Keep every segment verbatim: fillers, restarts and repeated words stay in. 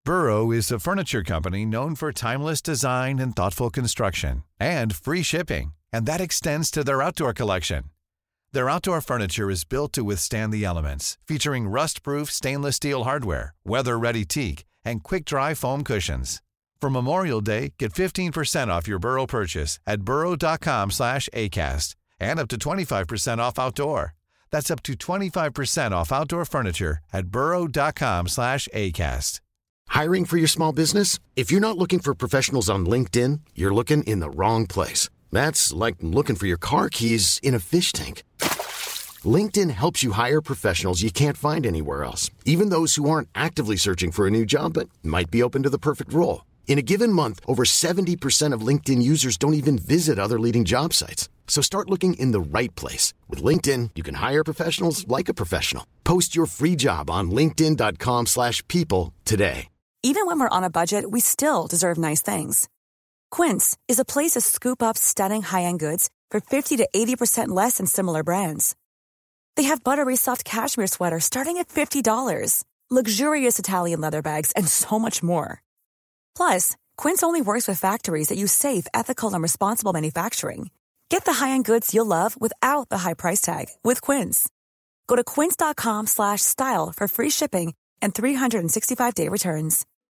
Burrow is a furniture company known for timeless design and thoughtful construction, and free shipping, and that extends to their outdoor collection. Their outdoor furniture is built to withstand the elements, featuring rust-proof stainless steel hardware, weather-ready teak, and quick-dry foam cushions. For Memorial Day, get fifteen percent off your Burrow purchase at burrow.com slash ACAST and up to twenty-five percent off outdoor. That's up to twenty-five percent off outdoor furniture at burrow.com slash ACAST. Hiring for your small business? If you're not looking for professionals on LinkedIn, you're looking in the wrong place. That's like looking for your car keys in a fish tank. LinkedIn helps you hire professionals you can't find anywhere else, even those who aren't actively searching for a new job but might be open to the perfect role. In a given month, over seventy percent of LinkedIn users don't even visit other leading job sites. So start looking in the right place. With LinkedIn, you can hire professionals like a professional. Post your free job on linkedin.com slash people today. Even when we're on a budget, we still deserve nice things. Quince is a place to scoop up stunning high-end goods for fifty to eighty percent less than similar brands. They have buttery soft cashmere sweaters starting at fifty dollars, luxurious Italian leather bags, and so much more. Plus, Quince only works with factories that use safe, ethical, and responsible manufacturing. Get the high-end goods you'll love without the high price tag with Quince. Go to quince.com slash style for free shipping and three sixty-five day returns.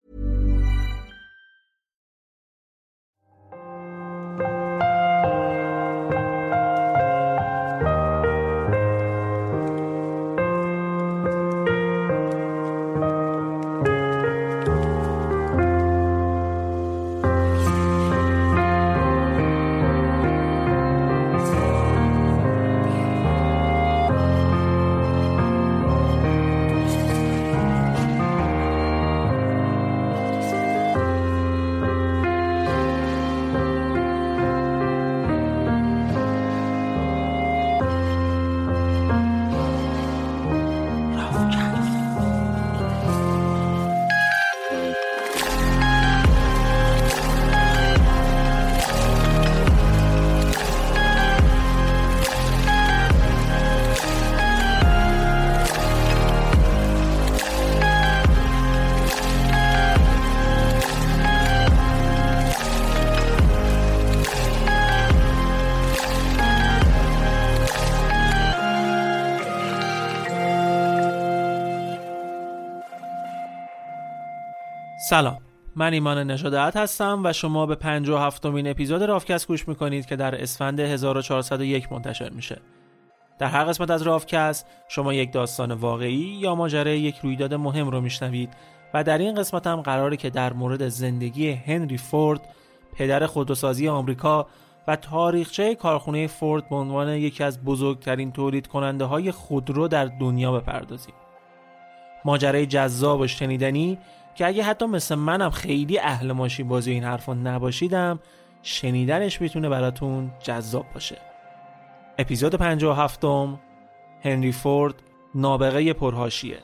سلام، من ایمان نژادات هستم و شما به پنجاه و هفتمین اپیزود رافکست گوش میکنید که در اسفند هزار و چهارصد و یک منتشر میشه. در هر قسمت از رافکست شما یک داستان واقعی یا ماجرای یک رویداد مهم رو میشنوید و در این قسمت هم قراره که در مورد زندگی هنری فورد، پدر خودروسازی آمریکا و تاریخچه کارخانه فورد به عنوان یکی از بزرگترین تولید کننده های خودرو در دنیا بپردازیم. ماجرای جذاب و شنیدنی که اگه حتی مثل منم خیلی اهل ماشین بازی این حرفا نباشیدم، شنیدنش میتونه براتون جذاب باشه. اپیزود پنجاه و هفتم، هنری فورد، نابغه پرحاشیه.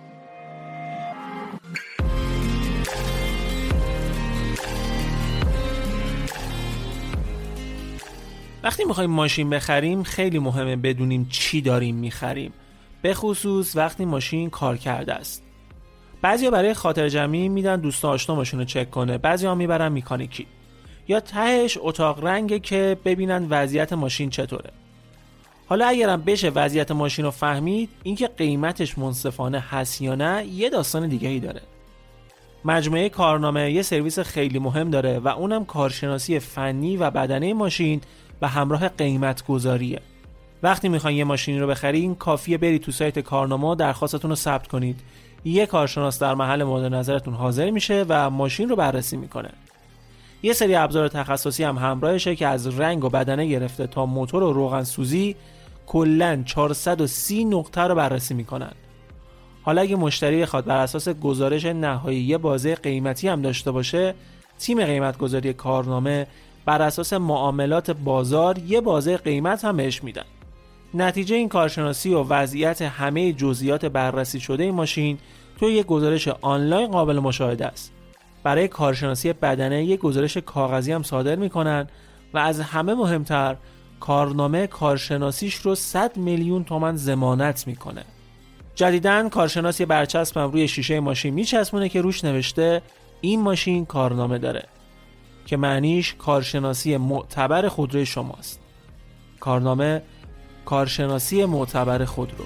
وقتی میخوایم ماشین بخریم خیلی مهمه بدونیم چی داریم میخریم، به خصوص وقتی ماشین کار کرده است. بعضیا برای خاطر جمعی میدن دوست آشنا ماشین رو چک کنه، بعضیا میبرن مکانیکی، یا تهش اتاق رنگه که ببینن وضعیت ماشین چطوره. حالا اگرم بشه وضعیت ماشین رو فهمید، اینکه قیمتش منصفانه هست یا نه یه داستان دیگه‌ای داره. مجموعه کارنامه یه سرویس خیلی مهم داره و اونم کارشناسی فنی و بدنه ماشین به همراه قیمت گذاریه. وقتی میخواین یه ماشینی رو بخرین کافیه برید تو سایت کارنامه درخواستتون رو ثبت کنید. یه کارشناس در محل مورد نظرتون حاضر میشه و ماشین رو بررسی میکنه. یه سری ابزار تخصصی هم همراهشه که از رنگ و بدنه گرفته تا موتور و روغن سوزی کلاً چهارصد و سی نقطه رو بررسی میکنن. حالا اگه مشتری بخواد بر اساس گزارش نهایی یه بازه قیمتی هم داشته باشه، تیم قیمت گذاری کارنامه بر اساس معاملات بازار یه بازه قیمت هم بهش میدن. نتیجه این کارشناسی و وضعیت همه جزئیات بررسی شده این ماشین توی یک گزارش آنلاین قابل مشاهده است. برای کارشناسی بدنه یک گزارش کاغذی هم صادر میکنن و از همه مهمتر کارنامه کارشناسیش رو صد میلیون تومان ضمانت میکنه. جدیداً کارشناس یه برچسب هم روی شیشه ماشین میچسبونه که روش نوشته این ماشین کارنامه داره، که معنیش کارشناسی معتبر خودروی شماست. کارنامه کارشناسی معتبر خودرو.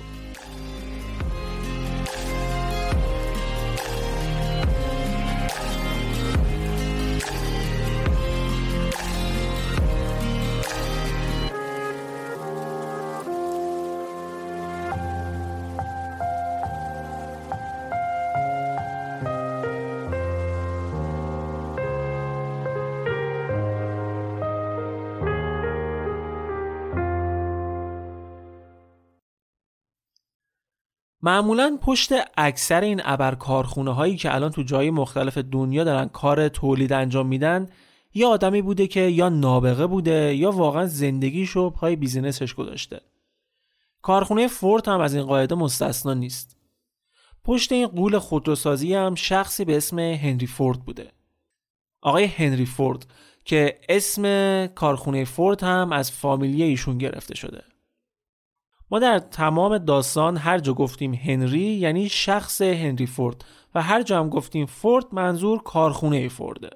معمولاً پشت اکثر این ابر کارخونه هایی که الان تو جای مختلف دنیا دارن کار تولید انجام میدن یه آدمی بوده که یا نابغه بوده یا واقعا زندگیشو پای بیزینسش گذاشته. کارخونه فورد هم از این قاعده مستثنا نیست. پشت این غول خودروسازی هم شخصی به اسم هنری فورد بوده. آقای هنری فورد که اسم کارخونه فورد هم از فامیلیه ایشون گرفته شده. ما در تمام داستان هر جا گفتیم هنری یعنی شخص هنری فورد و هر جا هم گفتیم فورد منظور کارخونه فورده.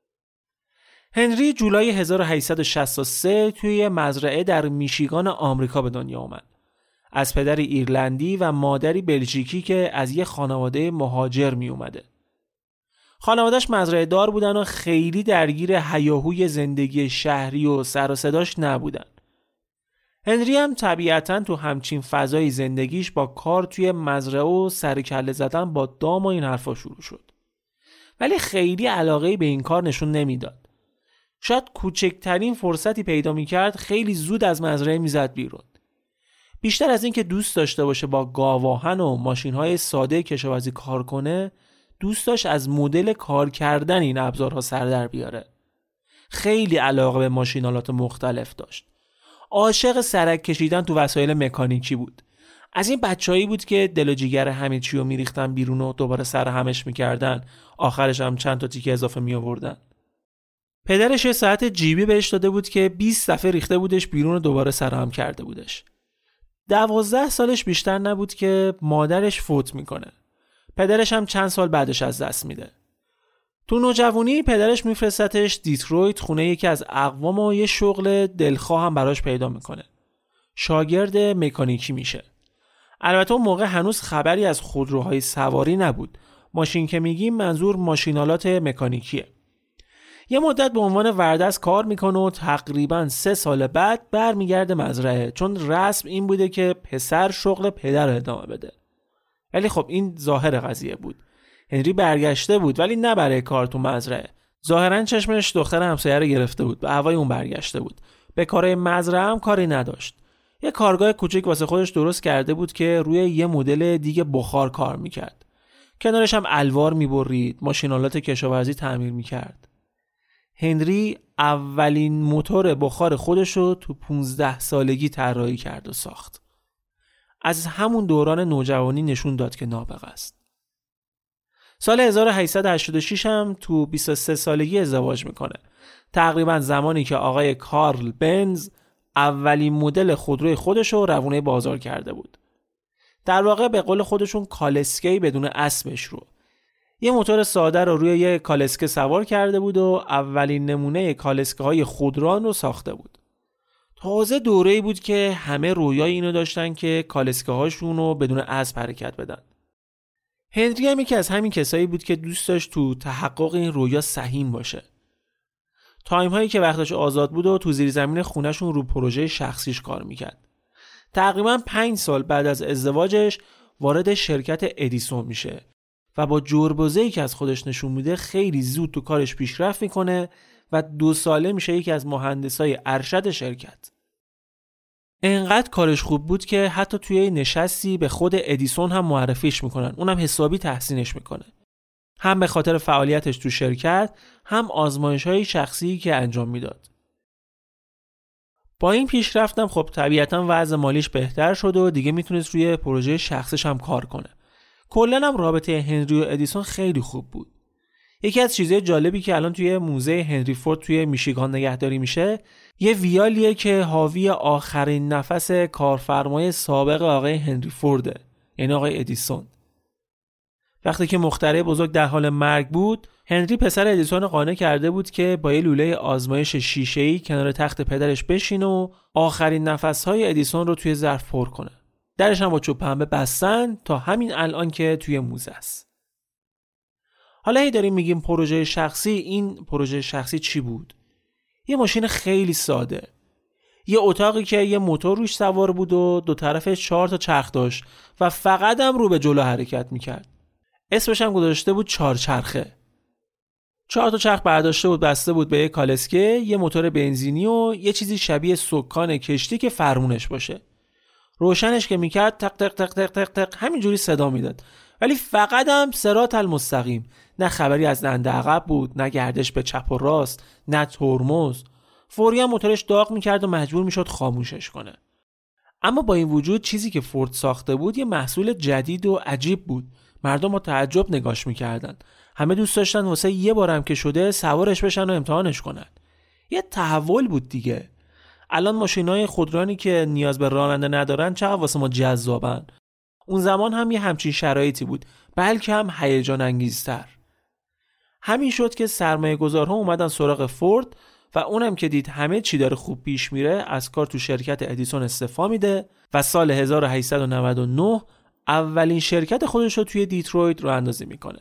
هنری جولای هزار و هشتصد و شصت و سه توی مزرعه در میشیگان آمریکا به دنیا آمد. از پدری ایرلندی و مادری بلژیکی که از یه خانواده مهاجر می اومده. خانواده‌اش مزرعه دار بودن و خیلی درگیر هیاهوی زندگی شهری و سر و صداش نبودن. هنری هم طبیعتاً تو همچین فضای زندگیش با کار توی مزرعه و سر کله زدن با دام و این حرفا شروع شد. ولی خیلی علاقه به این کار نشون نمیداد. شاید کوچکترین فرصتی پیدا میکرد خیلی زود از مزرعه میزد بیرون. بیشتر از این که دوست داشته باشه با گاواهن و ماشین‌های ساده کشاورزی کار کنه، دوست داشت از مدل کار کردن این ابزارها سر در بیاره. خیلی علاقه به ماشینالات مختلف داشت. عاشق سرک کشیدن تو وسایل مکانیکی بود. از این بچه‌ای بود که دل و جیگر همه چی رو میریختن بیرون و دوباره سر همش میکردن، آخرش هم چند تا تیکه اضافه می آوردن. پدرش یه ساعت جیبی بهش داده بود که بیست دفعه ریخته بودش بیرون و دوباره سر هم کرده بودش. دوازده سالش بیشتر نبود که مادرش فوت میکنه. پدرش هم چند سال بعدش از دست میده. تو نوجوانی پدرش میفرستتش دیترویت خونه یکی از اقوام و یه شغل دلخواه هم براش پیدا میکنه. شاگرد مکانیکی میشه. البته اون موقع هنوز خبری از خودروهای سواری نبود. ماشین که میگیم منظور ماشینالات مکانیکیه. یه مدت به عنوان وردست کار میکنه و تقریباً سه سال بعد برمیگرده مزرعه، چون رسم این بوده که پسر شغل پدر رو ادامه بده. ولی خب این ظاهر قضیه بود. هنری برگشته بود ولی نه برای کار تو مزرعه. ظاهراً چشمش دختر همسایه رو گرفته بود، به هوای اون برگشته بود. به کارهای مزرعه هم کاری نداشت. یه کارگاه کوچیک واسه خودش درست کرده بود که روی یه مدل دیگه بخار کار میکرد. کنارش هم الوار میبرید، ماشینالات کشاورزی تعمیر میکرد. هنری اولین موتور بخار خودشو تو پونزده سالگی طراحی کرد و ساخت. از همون دوران نوجوانی نشون داد که نابغه است. سال هزار و هشتصد و هشتاد و شش هم تو بیست و سه سالگی ازدواج میکنه. تقریبا زمانی که آقای کارل بنز اولین مدل خودروی خودشو روونه بازار کرده بود. در واقع به قول خودشون کالسکه بدون اسبش رو. یه موتور ساده رو روی یه کالسکه سوار کرده بود و اولین نمونه کالسکه های خودران رو ساخته بود. تازه دوره‌ای بود که همه رویای اینو داشتن که کالسکه هاشون رو بدون اسب حرکت بدن. هنری هم یکی از همین کسایی بود که دوست داشت تو تحقق این رویا سهیم باشه. تایم هایی که وقتش آزاد بود و تو زیر زمین خونه‌شون رو پروژه شخصیش کار میکرد. تقریباً پنج سال بعد از ازدواجش وارد شرکت ادیسون میشه و با جربوزه‌ای که از خودش نشون میده خیلی زود تو کارش پیشرفت میکنه و دو ساله میشه یکی از مهندسای ارشد شرکت. انقدر کارش خوب بود که حتی توی نشستی به خود ادیسون هم معرفیش میکنن. اونم حسابی تحسینش میکنه. هم به خاطر فعالیتش تو شرکت، هم آزمایش‌های شخصی که انجام میداد. با این پیشرفتم خب طبیعتاً وضع مالیش بهتر شد و دیگه میتونست روی پروژه شخصیش هم کار کنه. کلاً هم رابطه هنری و ادیسون خیلی خوب بود. یکی از چیزهای جالبی که الان توی موزه هنری فورد توی میشیگان نگهداری میشه، یه ویالیه که حاوی آخرین نفس کارفرمای سابق آقای هنری فورده یعنی آقای ادیسون. وقتی که مخترع بزرگ در حال مرگ بود، هنری پسر ادیسون قانع کرده بود که با یه لوله آزمایش شیشه‌ای کنار تخت پدرش بشینه و آخرین نفس‌های ادیسون رو توی ظرف پر کنه. درش هم با چوب پنبه بستن تا همین الان که توی موزه است. حالا هی داریم میگیم پروژه شخصی. این پروژه شخصی چی بود؟ یه ماشین خیلی ساده. یه اتاقی که یه موتور روش سوار بود و دو طرفش چهار تا چرخ داشت و فقط هم رو به جلو حرکت میکرد. اسمش هم گذاشته بود چهارچرخه. چهار تا چرخ برداشته بود بسته بود به یه کالسکه، یه موتور بنزینی و یه چیزی شبیه سکان کشتی که فرمونش باشه. روشنش که میکرد تق تق تق تق تق تق همینجوری صدا میداد، ولی فقط هم صراط المستقیم. نه خبری از دنده عقب بود، نه گردش به چپ و راست، نه ترمز. فوری هم موتورش داغ میکرد و مجبور میشد خاموشش کنه. اما با این وجود چیزی که فورد ساخته بود یه محصول جدید و عجیب بود. مردم با تعجب نگاش میکردن. همه دوست داشتن واسه یه بارم که شده سوارش بشن و امتحانش کنن. یه تحول بود دیگه. الان ماشینای خودرانی که نیاز به راننده ندارن چقدر واسه ما جذابن. اون زمان هم یه همچین شرایطی بود، بلکه هم هیجان انگیزتر. همین شد که سرمایه گذارها اومدن سراغ فورد و اونم که دید همه چی داره خوب پیش میره از کار تو شرکت ادیسون استعفا میده و سال هزار و هشتصد و نود و نه اولین شرکت خودش رو توی دیترویت راه اندازی میکنه.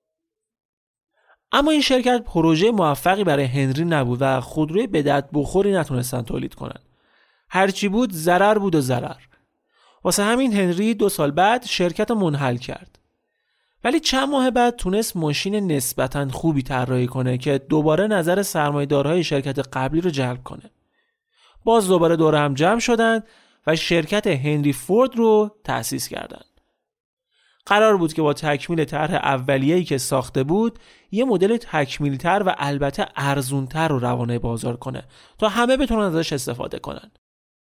اما این شرکت پروژه موفقی برای هنری نبود و خودروی به درد بخوری نتونستن تولید کنن. هرچی بود ضرر بود و ضرر. واسه همین هنری دو سال بعد شرکت منحل کرد. ولی چند ماه بعد تونست ماشین نسبتاً خوبی طراحی کنه که دوباره نظر سرمایه‌دارهای شرکت قبلی رو جلب کنه. باز دوباره دور هم جمع شدن و شرکت هنری فورد رو تأسیس کردن. قرار بود که با تکمیل طرح اولیه‌ای که ساخته بود یه مدل تکمیل‌تر و البته ارزون‌تر رو روانه بازار کنه تا همه بتونن ازش استفاده کنن.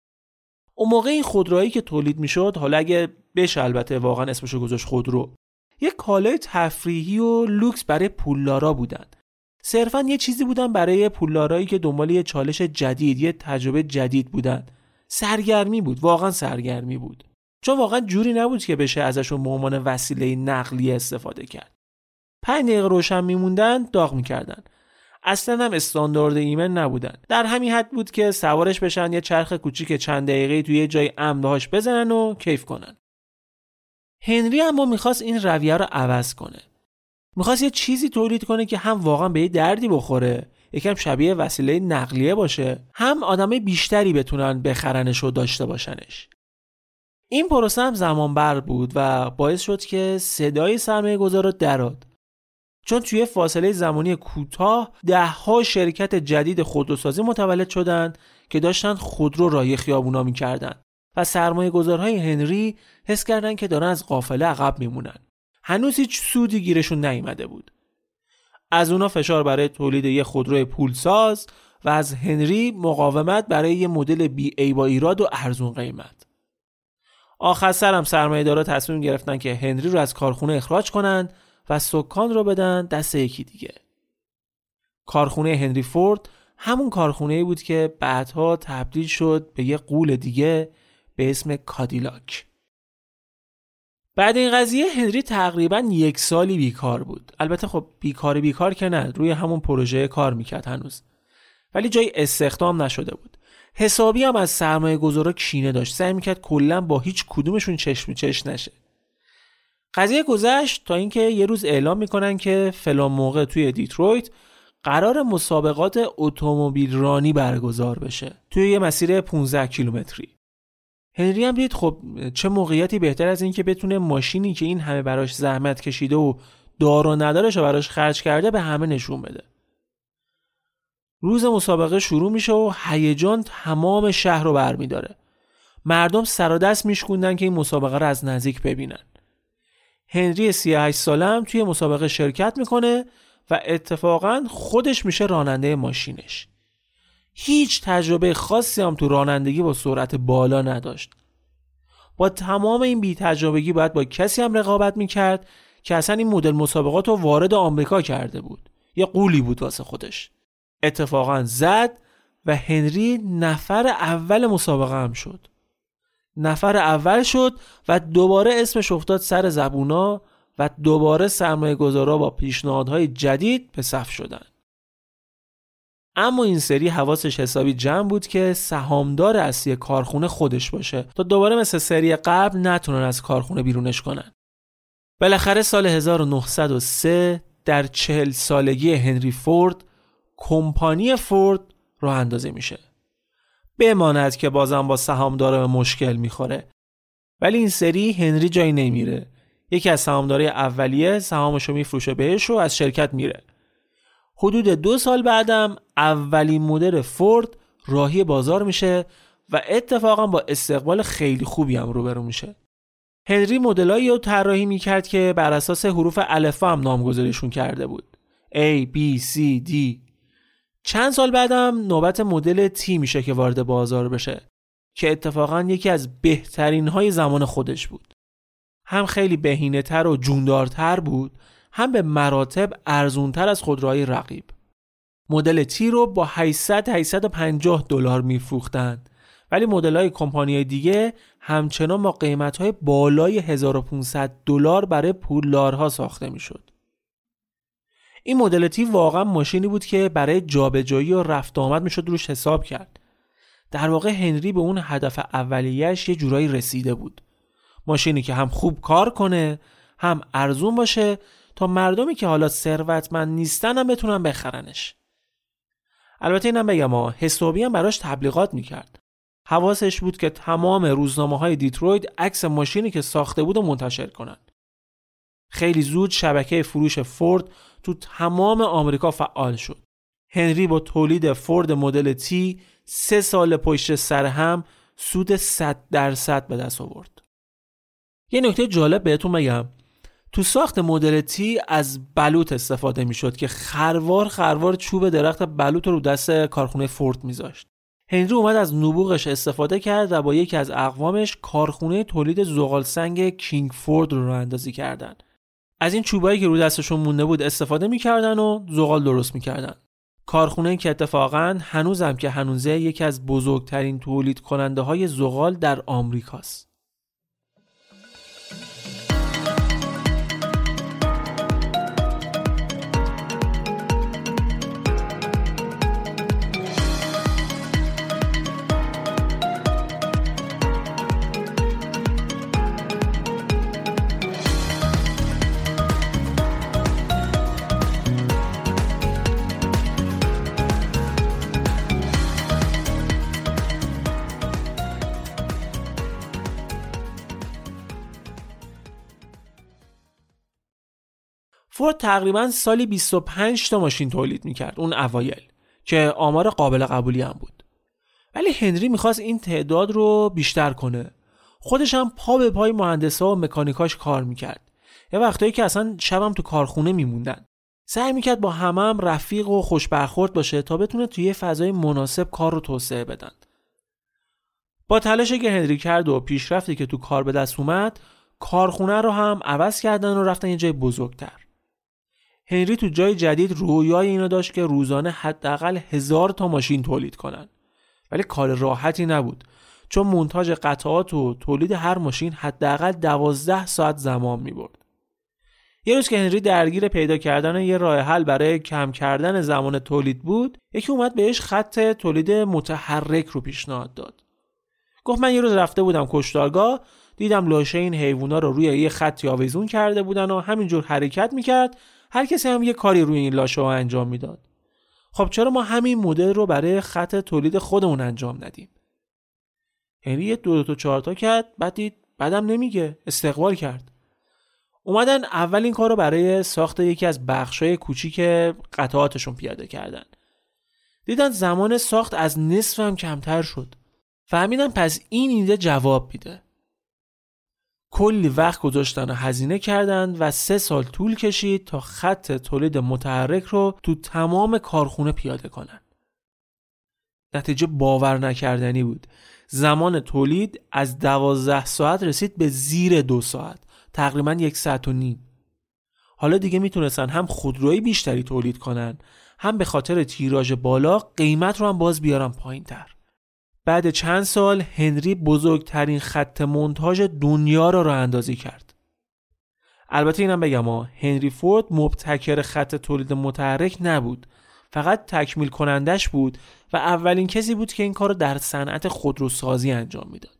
اون موقع این خودرویی که تولید میشد، حالا اگه بشه البته واقعا اسمشو گذاشت خودرو، یه کالای تفریحی و لوکس برای پولدارا بودن. صرفاً یه چیزی بودن برای پولدارایی که دنبال یه چالش جدید، یه تجربه جدید بودن. سرگرمی بود، واقعا سرگرمی بود. چون واقعا جوری نبود که بشه ازشون به عنوان وسیله نقلیه استفاده کرد. پنج دقیقه روشن میموندن داغ میکردن. اصلا هم استاندارد ایمن نبودن. در همین حد بود که سوارش بشن یه چرخ کوچیک چند دقیقه‌ای توی یه جای امن باهاش بزنن و کیف کنن. هنری اما میخواست این رویه رو عوض کنه. میخواست یه چیزی تولید کنه که هم واقعا به یه دردی بخوره، یکم شبیه وسیله نقلیه باشه، هم آدمای بیشتری بتونن بخرنش و داشته باشنش. این پروسه هم زمان بر بود و باعث شد که صدای سرمایه گذارا درآد. چون توی فاصله زمانی کوتاه ده ها شرکت جدید خودروسازی متولد شدن که داشتن خودرو راه خیابونا می‌کردن و سرمایه گذارهای هنری حس کردن که دارن از قافله عقب میمونن. هنوز هیچ سودی گیرشون نیامده بود. از اونا فشار برای تولید یه خودرو پولساز و از هنری مقاومت برای یه مدل بی ای با ایراد و ارزون قیمت. آخر سر هم سرمایه‌دارا تصمیم گرفتن که هنری رو از کارخونه اخراج کنن و سکان رو بدن دست یکی دیگه. کارخونه هنری فورد همون کارخونه‌ای بود که بعدها تبدیل شد به یه غول دیگه به اسم کادیلاک. بعد این قضیه هنری تقریباً یک سالی بیکار بود. البته خب بیکار بیکار که نه، روی همون پروژه کار میکرد هنوز. ولی جای استخدام نشده بود. حسابی هم از سرمایه گذارا کینه داشت. سعی میکرد کلاً با هیچ کدومشون چشم چش نشه. قضیه گذشت تا اینکه یه روز اعلام میکنن که فلان موقع توی دیترویت قرار مسابقات اتومبیل رانی برگزار بشه توی یه مسیر پانزده کیلومتری. هنری هم دید خب چه موقعیتی بهتر از این که بتونه ماشینی که این همه براش زحمت کشیده و دار و ندارش رو براش خرج کرده به همه نشون بده. روز مسابقه شروع میشه و هیجان تمام شهر رو برمیداره. مردم سر و دست میشکوندن که این مسابقه رو از نزدیک ببینن. هنری سی و هشت ساله هم توی مسابقه شرکت میکنه و اتفاقاً خودش میشه راننده ماشینش. هیچ تجربه خاصی هم تو رانندگی با سرعت بالا نداشت. با تمام این بی تجربگی باید با کسی هم رقابت میکرد که اصلا این مدل مسابقات رو وارد آمریکا کرده بود. یه غولی بود واسه خودش. اتفاقاً زد و هنری نفر اول مسابقه هم شد. نفر اول شد و دوباره اسمش افتاد سر زبونا و دوباره سرمایه گذارا با پیشنهادهای جدید به صف شدن. اما این سری حواسش حسابی جمع بود که سهامدار اصلی کارخونه خودش باشه تا دوباره مثل سری قبل نتونن از کارخونه بیرونش کنن. بالاخره سال هزار و نهصد و سه در چهل سالگی هنری فورد کمپانی فورد راه اندازی میشه. بماند که بازم با سهامدارا به مشکل میخوره، ولی این سری هنری جایی نمیره. یکی از سهامدارای اولیه سهامشو میفروشه بهش و از شرکت میره. حدود دو سال بعدم اولین مدل فورد راهی بازار میشه و اتفاقا با استقبال خیلی خوبی هم روبرو میشه. هنری مدلایی رو طراحی میکرد که بر اساس حروف الفبا هم نامگذاریشون کرده بود. A, B, C, D. چند سال بعدم نوبت مدل T میشه که وارد بازار بشه که اتفاقا یکی از بهترین های زمان خودش بود. هم خیلی بهینه‌تر و جوندارتر بود، هم به مراتب ارزونتر از خودروهای رقیب. مدل تی رو با هشتصد تا هشتصد و پنجاه دلار میفروختن، ولی مدل‌های کمپانی‌های دیگه همچنان با قیمت‌های بالای هزار و پانصد دلار برای پولدارها ساخته میشد. این مدل تی واقعا ماشینی بود که برای جابجایی و رفت آمد میشد روش حساب کرد. در واقع هنری به اون هدف اولیه‌اش یه جورایی رسیده بود. ماشینی که هم خوب کار کنه، هم ارزون باشه تا مردمی که حالا ثروتمند نیستن هم بتونن بخرنش. البته اینم بگم ها، حسابی هم براش تبلیغات میکرد. حواسش بود که تمام روزنامه‌های دیترویت عکس ماشینی که ساخته بود و منتشر کنن. خیلی زود شبکه فروش فورد تو تمام آمریکا فعال شد. هنری با تولید فورد مدل تی سه سال پشت سر هم سود صد درصد به دست آورد. یه نکته جالب بهتون بگم، تو ساخت مدل تی از بلوط استفاده میشد که خروار خروار چوب درخت بلوط رو دست کارخونه فورد میذاشت. هنری اومد از نبوغش استفاده کرد و با یکی از اقوامش کارخونه تولید زغال سنگ کینگ فورد رو راه اندازی کردن. از این چوبایی که رو دستشون مونده بود استفاده میکردن و زغال درست میکردن. کارخونه که اتفاقا هنوزم که هنوزه یکی از بزرگترین تولید کننده های زغال در آمریکاست. فورد تقریباً سالی بیست و پنج تا ماشین تولید میکرد اون اوایل که آمار قابل قبولی هم بود. ولی هنری میخواست این تعداد رو بیشتر کنه. خودش هم پا به پای مهندسا و مکانیکاش کار میکرد. یه وقتایی که اصلا شبم تو کارخونه میموندن. سعی میکرد با همه هم رفیق و خوش برخورد باشه تا بتونه توی فضای مناسب کار رو توسعه بدن. با تلاشی که هنری کرد و پیشرفتی که تو کار به دست اومد، کارخونه رو هم عوض کردن و رفتن یه جای بزرگتر. هنری تو جای جدید رویای اینو داشت که روزانه حداقل هزار تا ماشین تولید کنن. ولی کار راحتی نبود، چون مونتاژ قطعات و تولید هر ماشین حداقل دوازده ساعت زمان می‌برد. یه روز که هنری درگیر پیدا کردن یه راه حل برای کم کردن زمان تولید بود، یکی اومد بهش خط تولید متحرک رو پیشنهاد داد. گفت من یه روز رفته بودم کشتارگاه، دیدم لاشه این حیوونا رو روی یه خطی آویزون کرده بودن و همینجور حرکت می‌کرد. هر کسی هم یه کاری روی این لاشه ها انجام میداد. خب چرا ما همین مدل رو برای خط تولید خودمون انجام ندیم؟ هنری یه دو, دو تا چهار تا کرد، بعد دید بعدم نمیگه، استقبال کرد. اومدن اول این کار رو برای ساخت یکی از بخشای کوچیک قطعاتشون پیاده کردن. دیدن زمان ساخت از نصف هم کمتر شد. فهمیدن پس این ایده جواب میده. کلی وقت گذاشتن و هزینه کردن و سه سال طول کشید تا خط تولید متحرک رو تو تمام کارخونه پیاده کنن. نتیجه باور نکردنی بود. زمان تولید از دوازده ساعت رسید به زیر دو ساعت، تقریباً یک ساعت و نیم. حالا دیگه میتونستن هم خودروی بیشتری تولید کنن، هم به خاطر تیراژ بالا قیمت رو هم باز بیارن پایین تر. بعد چند سال هنری بزرگترین خط مونتاژ دنیا را راه اندازی کرد. البته اینم بگم ها، هنری فورد مبتکر خط تولید متحرک نبود، فقط تکمیل کنندش بود و اولین کسی بود که این کار رو در صنعت خودروسازی انجام میداد.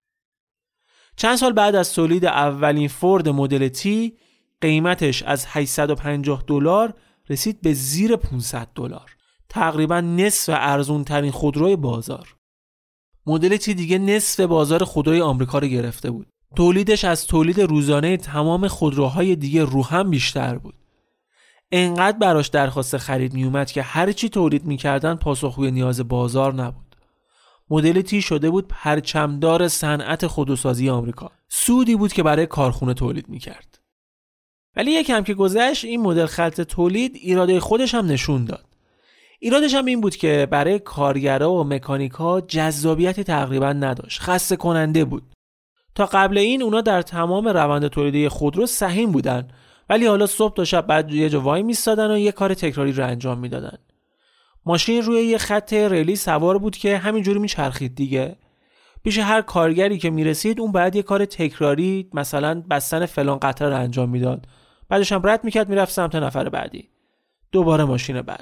چند سال بعد از تولید اولین فورد مدل تی، قیمتش از هشتصد و پنجاه دلار رسید به زیر پانصد دلار. تقریبا نصف ارزون ترین خودروی بازار. مدل تی دیگه نصف بازار خودروی آمریکا رو گرفته بود. تولیدش از تولید روزانه تمام خودروهای دیگه رو هم بیشتر بود. انقدر براش درخواست خرید می اومد که هر چی تولید می‌کردن پاسخگوی نیاز بازار نبود. مدل تی شده بود پرچمدار صنعت خودروسازی آمریکا. سودی بود که برای کارخونه تولید می‌کرد. ولی یکم که گذشت این مدل خط تولید ایراده خودش هم نشون داد. ایرادش هم این بود که برای کارگرا و مکانیکا جذابیتی تقریبا نداشت. خسته کننده بود. تا قبل این اونا در تمام روند تولیدی خودرو سهیم بودن، ولی حالا صبح تا شب بعد یه جا وای میستادن و یه کار تکراری رو انجام میدادن. ماشین روی یه خط ریلی سوار بود که همینجوری میچرخید دیگه. پیش هر کارگری که میرسید اون بعد یه کار تکراری، مثلا بستن فلان قطعه رو انجام میداد. بعدش هم رد میکرد میرفت سمت نفر بعدی. دوباره ماشین بعد.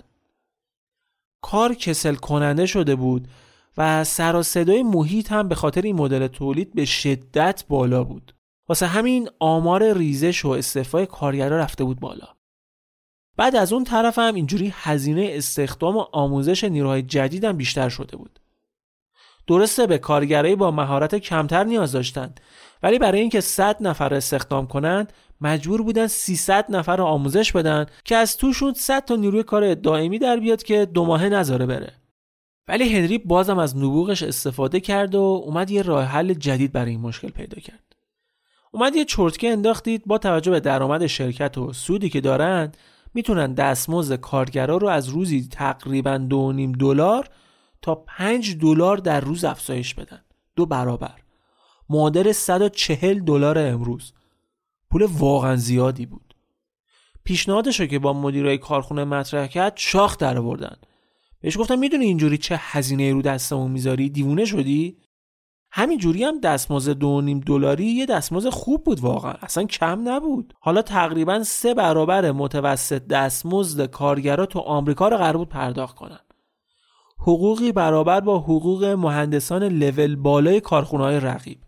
کار کسل کننده شده بود و سر و صدای محیط هم به خاطر این مدل تولید به شدت بالا بود. واسه همین آمار ریزش و استعفای کارگرا رفته بود بالا. بعد از اون طرف هم اینجوری هزینه استخدام و آموزش نیروهای جدید هم بیشتر شده بود. درسته به کارگرایی با مهارت کمتر نیاز داشتن، ولی برای اینکه صد نفر استخدام کنن مجبور بودن سیصد نفر رو آموزش بدن که از توشون صد تا نیروی کار دائمی در بیاد که دو ماهه نذاره بره. ولی هنری بازم از نبوغش استفاده کرد و اومد یه راه حل جدید برای این مشکل پیدا کرد. اومد یه چرتکه انداختید با توجه به درآمد شرکت و سودی که دارن میتونن دستمزد کارگرا رو از روزی تقریباً دو و نیم دلار تا پنج دلار در روز افزایش بدن. دو برابر. معادل صد و چهل دلار امروز. پول واقعا زیادی بود. پیشنهادش رو که با مدیرای کارخونه مطرح کرد شاخ در آوردن. بهش گفتم میدونی اینجوری چه هزینه‌ای رو دستمون میذاری؟ دیوونه شدی؟ همین جوری هم دستمزد دو و نیم دلاری یه دستمزد خوب بود واقعا، اصلا کم نبود. حالا تقریبا سه برابر متوسط دستمزد کارگرا تو آمریکا رو قرار بود پرداخت کنن. حقوقی برابر با حقوق مهندسان لول بالای کارخونه‌های رقیب.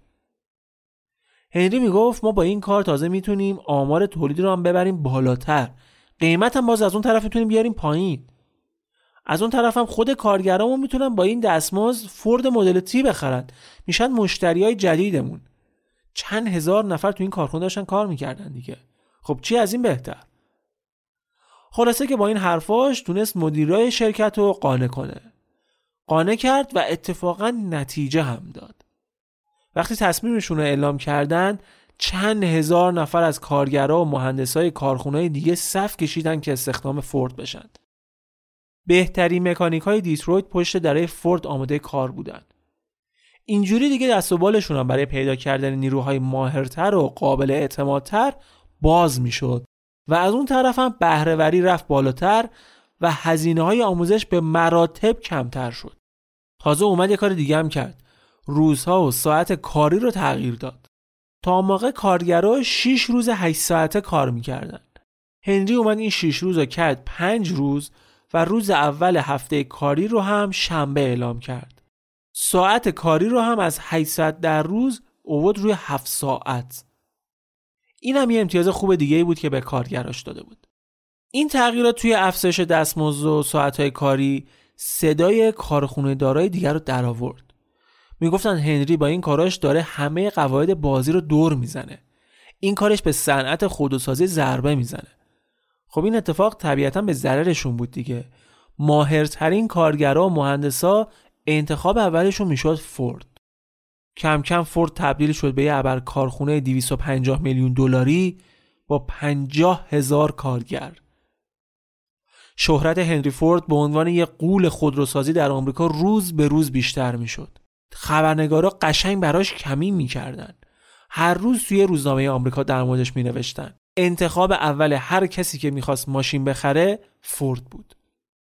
هنری میگفت ما با این کار تازه میتونیم آمار تولید رو هم ببریم بالاتر، قیمت هم باز از اون طرف میتونیم بیاریم پایین. از اون طرف هم خود کارگرامون میتونن با این دستمزد فورد مدل تی بخرن، میشن مشتریای جدیدمون. چند هزار نفر تو این کارخونه داشتن کار میکردن دیگه. خب چی از این بهتر؟ خلاصه که با این حرفاش تونست مدیرای شرکت رو قانع کنه. قانع کرد و اتفاقا نتیجه هم داد. وقتی تصمیمشون رو اعلام کردن چند هزار نفر از کارگرها و مهندسای کارخونه‌های دیگه صف کشیدن که استخدام فورد بشن. بهترین مکانیکای دیترویت پشت دره فورد آماده کار بودن. اینجوری دیگه دست و بالشون هم برای پیدا کردن نیروهای ماهرتر و قابل اعتمادتر باز میشد و از اون طرف هم بهره‌وری رفت بالاتر و هزینه‌های آموزش به مراتب کمتر شد. تازه اومد یه کار دیگه هم کرد. روزها و ساعت کاری رو تغییر داد. تا موقع کارگرها شش روز هشت ساعته کار میکردن. هنری اومد این شش روز رو کرد پنج روز و روز اول هفته کاری رو هم شنبه اعلام کرد. ساعت کاری رو هم از هشت ساعت در روز آورد روی هفت ساعت. این هم یه امتیاز خوب دیگه بود که به کارگراش داده بود. این تغییرات توی افزایش دستمزد و ساعت‌های کاری صدای کارخونه دارای دیگر رو در آورد. میگفتن هنری با این کاراش داره همه قواعد بازی رو دور میزنه. این کارش به صنعت خودروسازی ضربه میزنه. خب این اتفاق طبیعتاً به ضررشون بود دیگه. ماهرترین کارگرا و مهندسا انتخاب اولشون میشد فورد. کم کم فورد تبدیل شد به یه ابر کارخونه دویست و پنجاه میلیون دلاری با پنجاه هزار کارگر. شهرت هنری فورد به عنوان یه غول خودروسازی در آمریکا روز به روز بیشتر میشد. خبرنگارا قشنگ براش کمین میکردن. هر روز توی روزنامه آمریکا در موردش مینوشتن. انتخاب اول هر کسی که میخواست ماشین بخره فورد بود.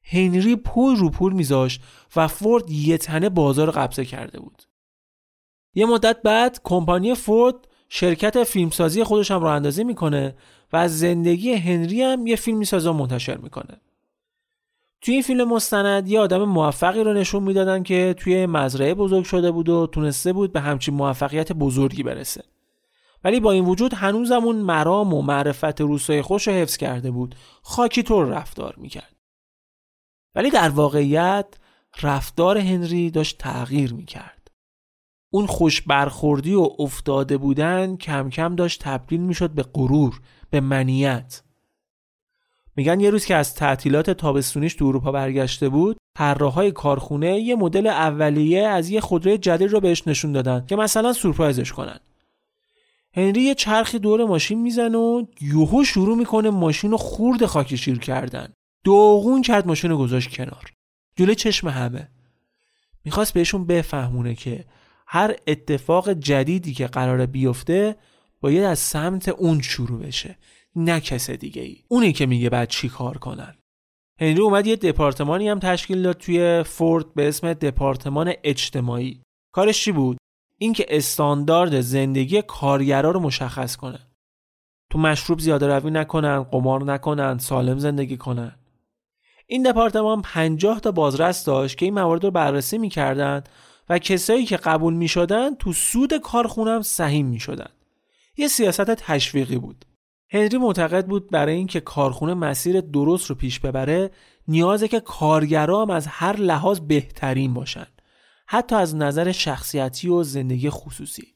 هنری پول رو پول میذاشت و فورد یه تنه بازار قبضه کرده بود. یه مدت بعد کمپانی فورد شرکت فیلمسازی خودش هم راه اندازی میکنه و از زندگی هنری هم یه فیلم میسازه و منتشر میکنه. توی این فیلم مستند یه آدم موفقی رو نشون میدادن که توی مزرعه بزرگ شده بود و تونسته بود به همچین موفقیت بزرگی برسه. ولی با این وجود هنوزم اون مرام و معرفت روسای خوش رو حفظ کرده بود. خاکی طور رفتار میکرد. ولی در واقعیت رفتار هنری داشت تغییر میکرد. اون خوش برخوردی و افتاده بودن کم کم داشت تبدیل میشد به غرور، به منیت. میگن یه روز که از تعطیلات تابستونیش تو اروپا برگشته بود، طراحای کارخونه یه مدل اولیه از یه خودروی جدید رو بهش نشون دادن که مثلا سورپرایزش کنن. هنری یه چرخی دور ماشین میزنه و یهو شروع میکنه ماشین رو خورد خاکی شیر کردن. دوغون کرد ماشین رو گذاشت کنار. جلوی چشم همه. میخواست بهشون بفهمونه که هر اتفاق جدیدی که قراره بیفته باید از سمت اون شروع بشه، نه کس دیگه ای. اونی که میگه بعد چی کار کنن. هنری اومد یه دپارتمانی هم تشکیل داد توی فورد به اسم دپارتمان اجتماعی. کارش چی بود؟ این که استاندارد زندگی کارگرا رو مشخص کنه. تو مشروب زیاده روی نکنن، قمار نکنن، سالم زندگی کنن. این دپارتمان پنجاه تا بازرس داشت که این موارد رو بررسی میکردن و کسایی که قبول میشدن تو سود کارخونه هم سهیم میشدن. یه سیاست تشویقی بود. هنری معتقد بود برای اینکه کارخونه مسیر درست رو پیش ببره نیازه که کارگرا هم از هر لحاظ بهترین باشن، حتی از نظر شخصیتی و زندگی خصوصی.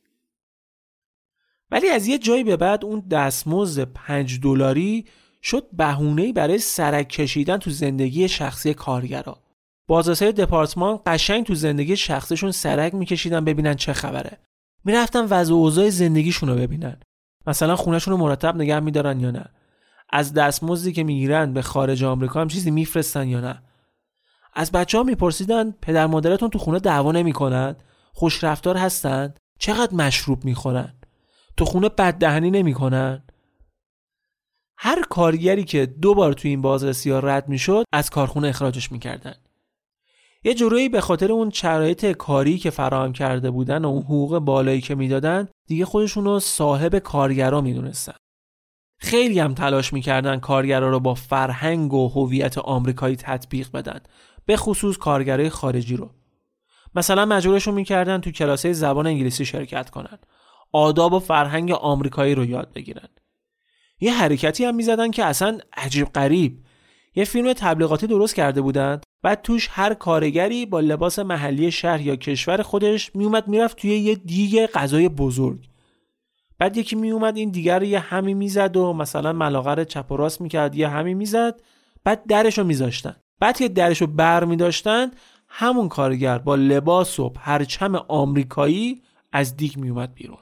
ولی از یه جایی به بعد اون دستمزد پنج دلاری شد بهونه‌ای برای سرک کشیدن تو زندگی شخصی کارگرا. بازرسای دپارتمان قشنگ تو زندگی شخصیشون سرک میکشیدن ببینن چه خبره. میرفتن وضع و اوضاع زندگیشون رو ببینن. مثلا خونه‌شون رو مرتب نگه می‌دارن یا نه. از دستمزدی که میگیرن به خارج آمریکا هم چیزی میفرستن یا نه. از بچه‌ها میپرسیدن پدر مادرتون تو خونه دعوا نمی‌کنن؟ خوش رفتار هستن؟ چقدر مشروب می‌خورن؟ تو خونه بددهنی نمی‌کنن؟ هر کارگری که دو بار تو این بازرسی‌ها رد می‌شد از کارخونه اخراجش می‌کردن. یه جورایی به خاطر اون شرایط کاری که فراهم کرده بودن و اون حقوق بالایی که میدادن دیگه خودشون رو صاحب کارگرا میدونستن. خیلی هم تلاش میکردن کارگرا رو با فرهنگ و هویت آمریکایی تطبیق بدن، به خصوص کارگرای خارجی رو. مثلا مجبورشون میکردن تو کلاسای زبان انگلیسی شرکت کنن، آداب و فرهنگ آمریکایی رو یاد بگیرن. یه حرکتی هم میزدن که اصلا عجیب غریب. یه فیلم تبلیغاتی درست کرده بودن، بعد توش هر کارگری با لباس محلی شهر یا کشور خودش میومد میرفت توی یه دیگ غذای بزرگ. بعد یکی میومد این دیگر رو یه همی میزد و مثلا ملاقه چپ و راست میکرد، یه همی میزد، بعد درشو میذاشتن. بعد که درشو بر میداشتن همون کارگر با لباس و پرچم آمریکایی از دیگ میومد بیرون.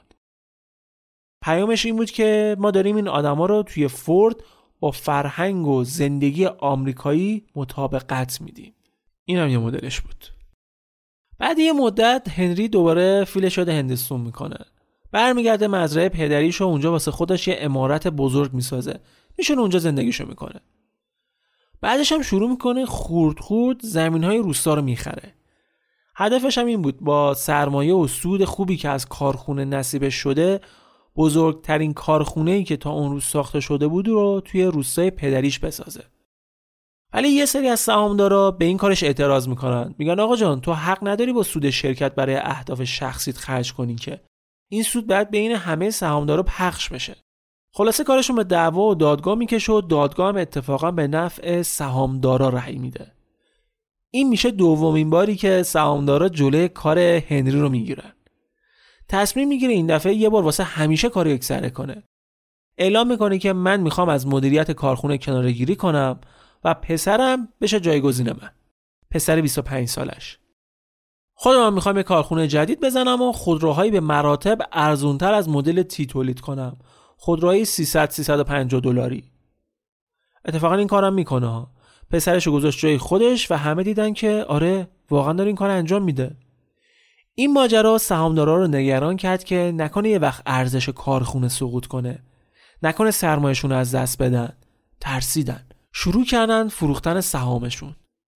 پیامش این بود که ما داریم این آدما رو توی فورد با فرهنگ و زندگی آمریکایی مطابقت میدیم. این هم یه مدلش بود. بعد یه مدت هنری دوباره فیل شده هندستون میکنه. برمیگرده مزرعه پدریشو، اونجا واسه خودش یه عمارت بزرگ میسازه. میشونه اونجا زندگیشو میکنه. بعدش هم شروع میکنه خورد خورد زمینهای روستا رو میخره. هدفش هم این بود با سرمایه و سود خوبی که از کارخونه نصیبش شده بزرگترین کارخونه‌ای که تا اون روز ساخته شده بود رو توی روستای پدریش بسازه. ولی یه سری از سهامدارا به این کارش اعتراض میکنن. میگن آقا جان تو حق نداری با سود شرکت برای اهداف شخصیت خرج کنی، که این سود باید بین همه سهامدارا پخش بشه. خلاصه کارشون به دعوا و دادگاه میکشه و دادگاه هم اتفاقا به نفع سهامدارا رأی میده. این میشه دومین باری که سهامدارا جلوی کار هنری رو میگیرن. تصمیم میگیره این دفعه یه بار واسه همیشه کارو یکسره کنه. اعلام میکنه که من میخوام از مدیریت کارخونه کناره‌گیری کنم و پسرم بشه جایگزین من. پسر بیست و پنج سالش. خودم میخوام یه کارخونه جدید بزنم و خودروهایی به مراتب ارزونتر از مدل تی تولید کنم. خودروهای سیصد سیصد و پنجاه دلاری. اتفاقا این کارم میکنه ها. پسرشو گذاشت جای خودش و همه دیدن که آره واقعا داره این کار انجام میده. این ماجرا سهامدارا رو نگران کرد که نکنه یه وقت ارزش کارخونه سقوط کنه، نکنه سرمایه‌شون رو از دست بدن. ترسیدن، شروع کردن فروختن سهامشون.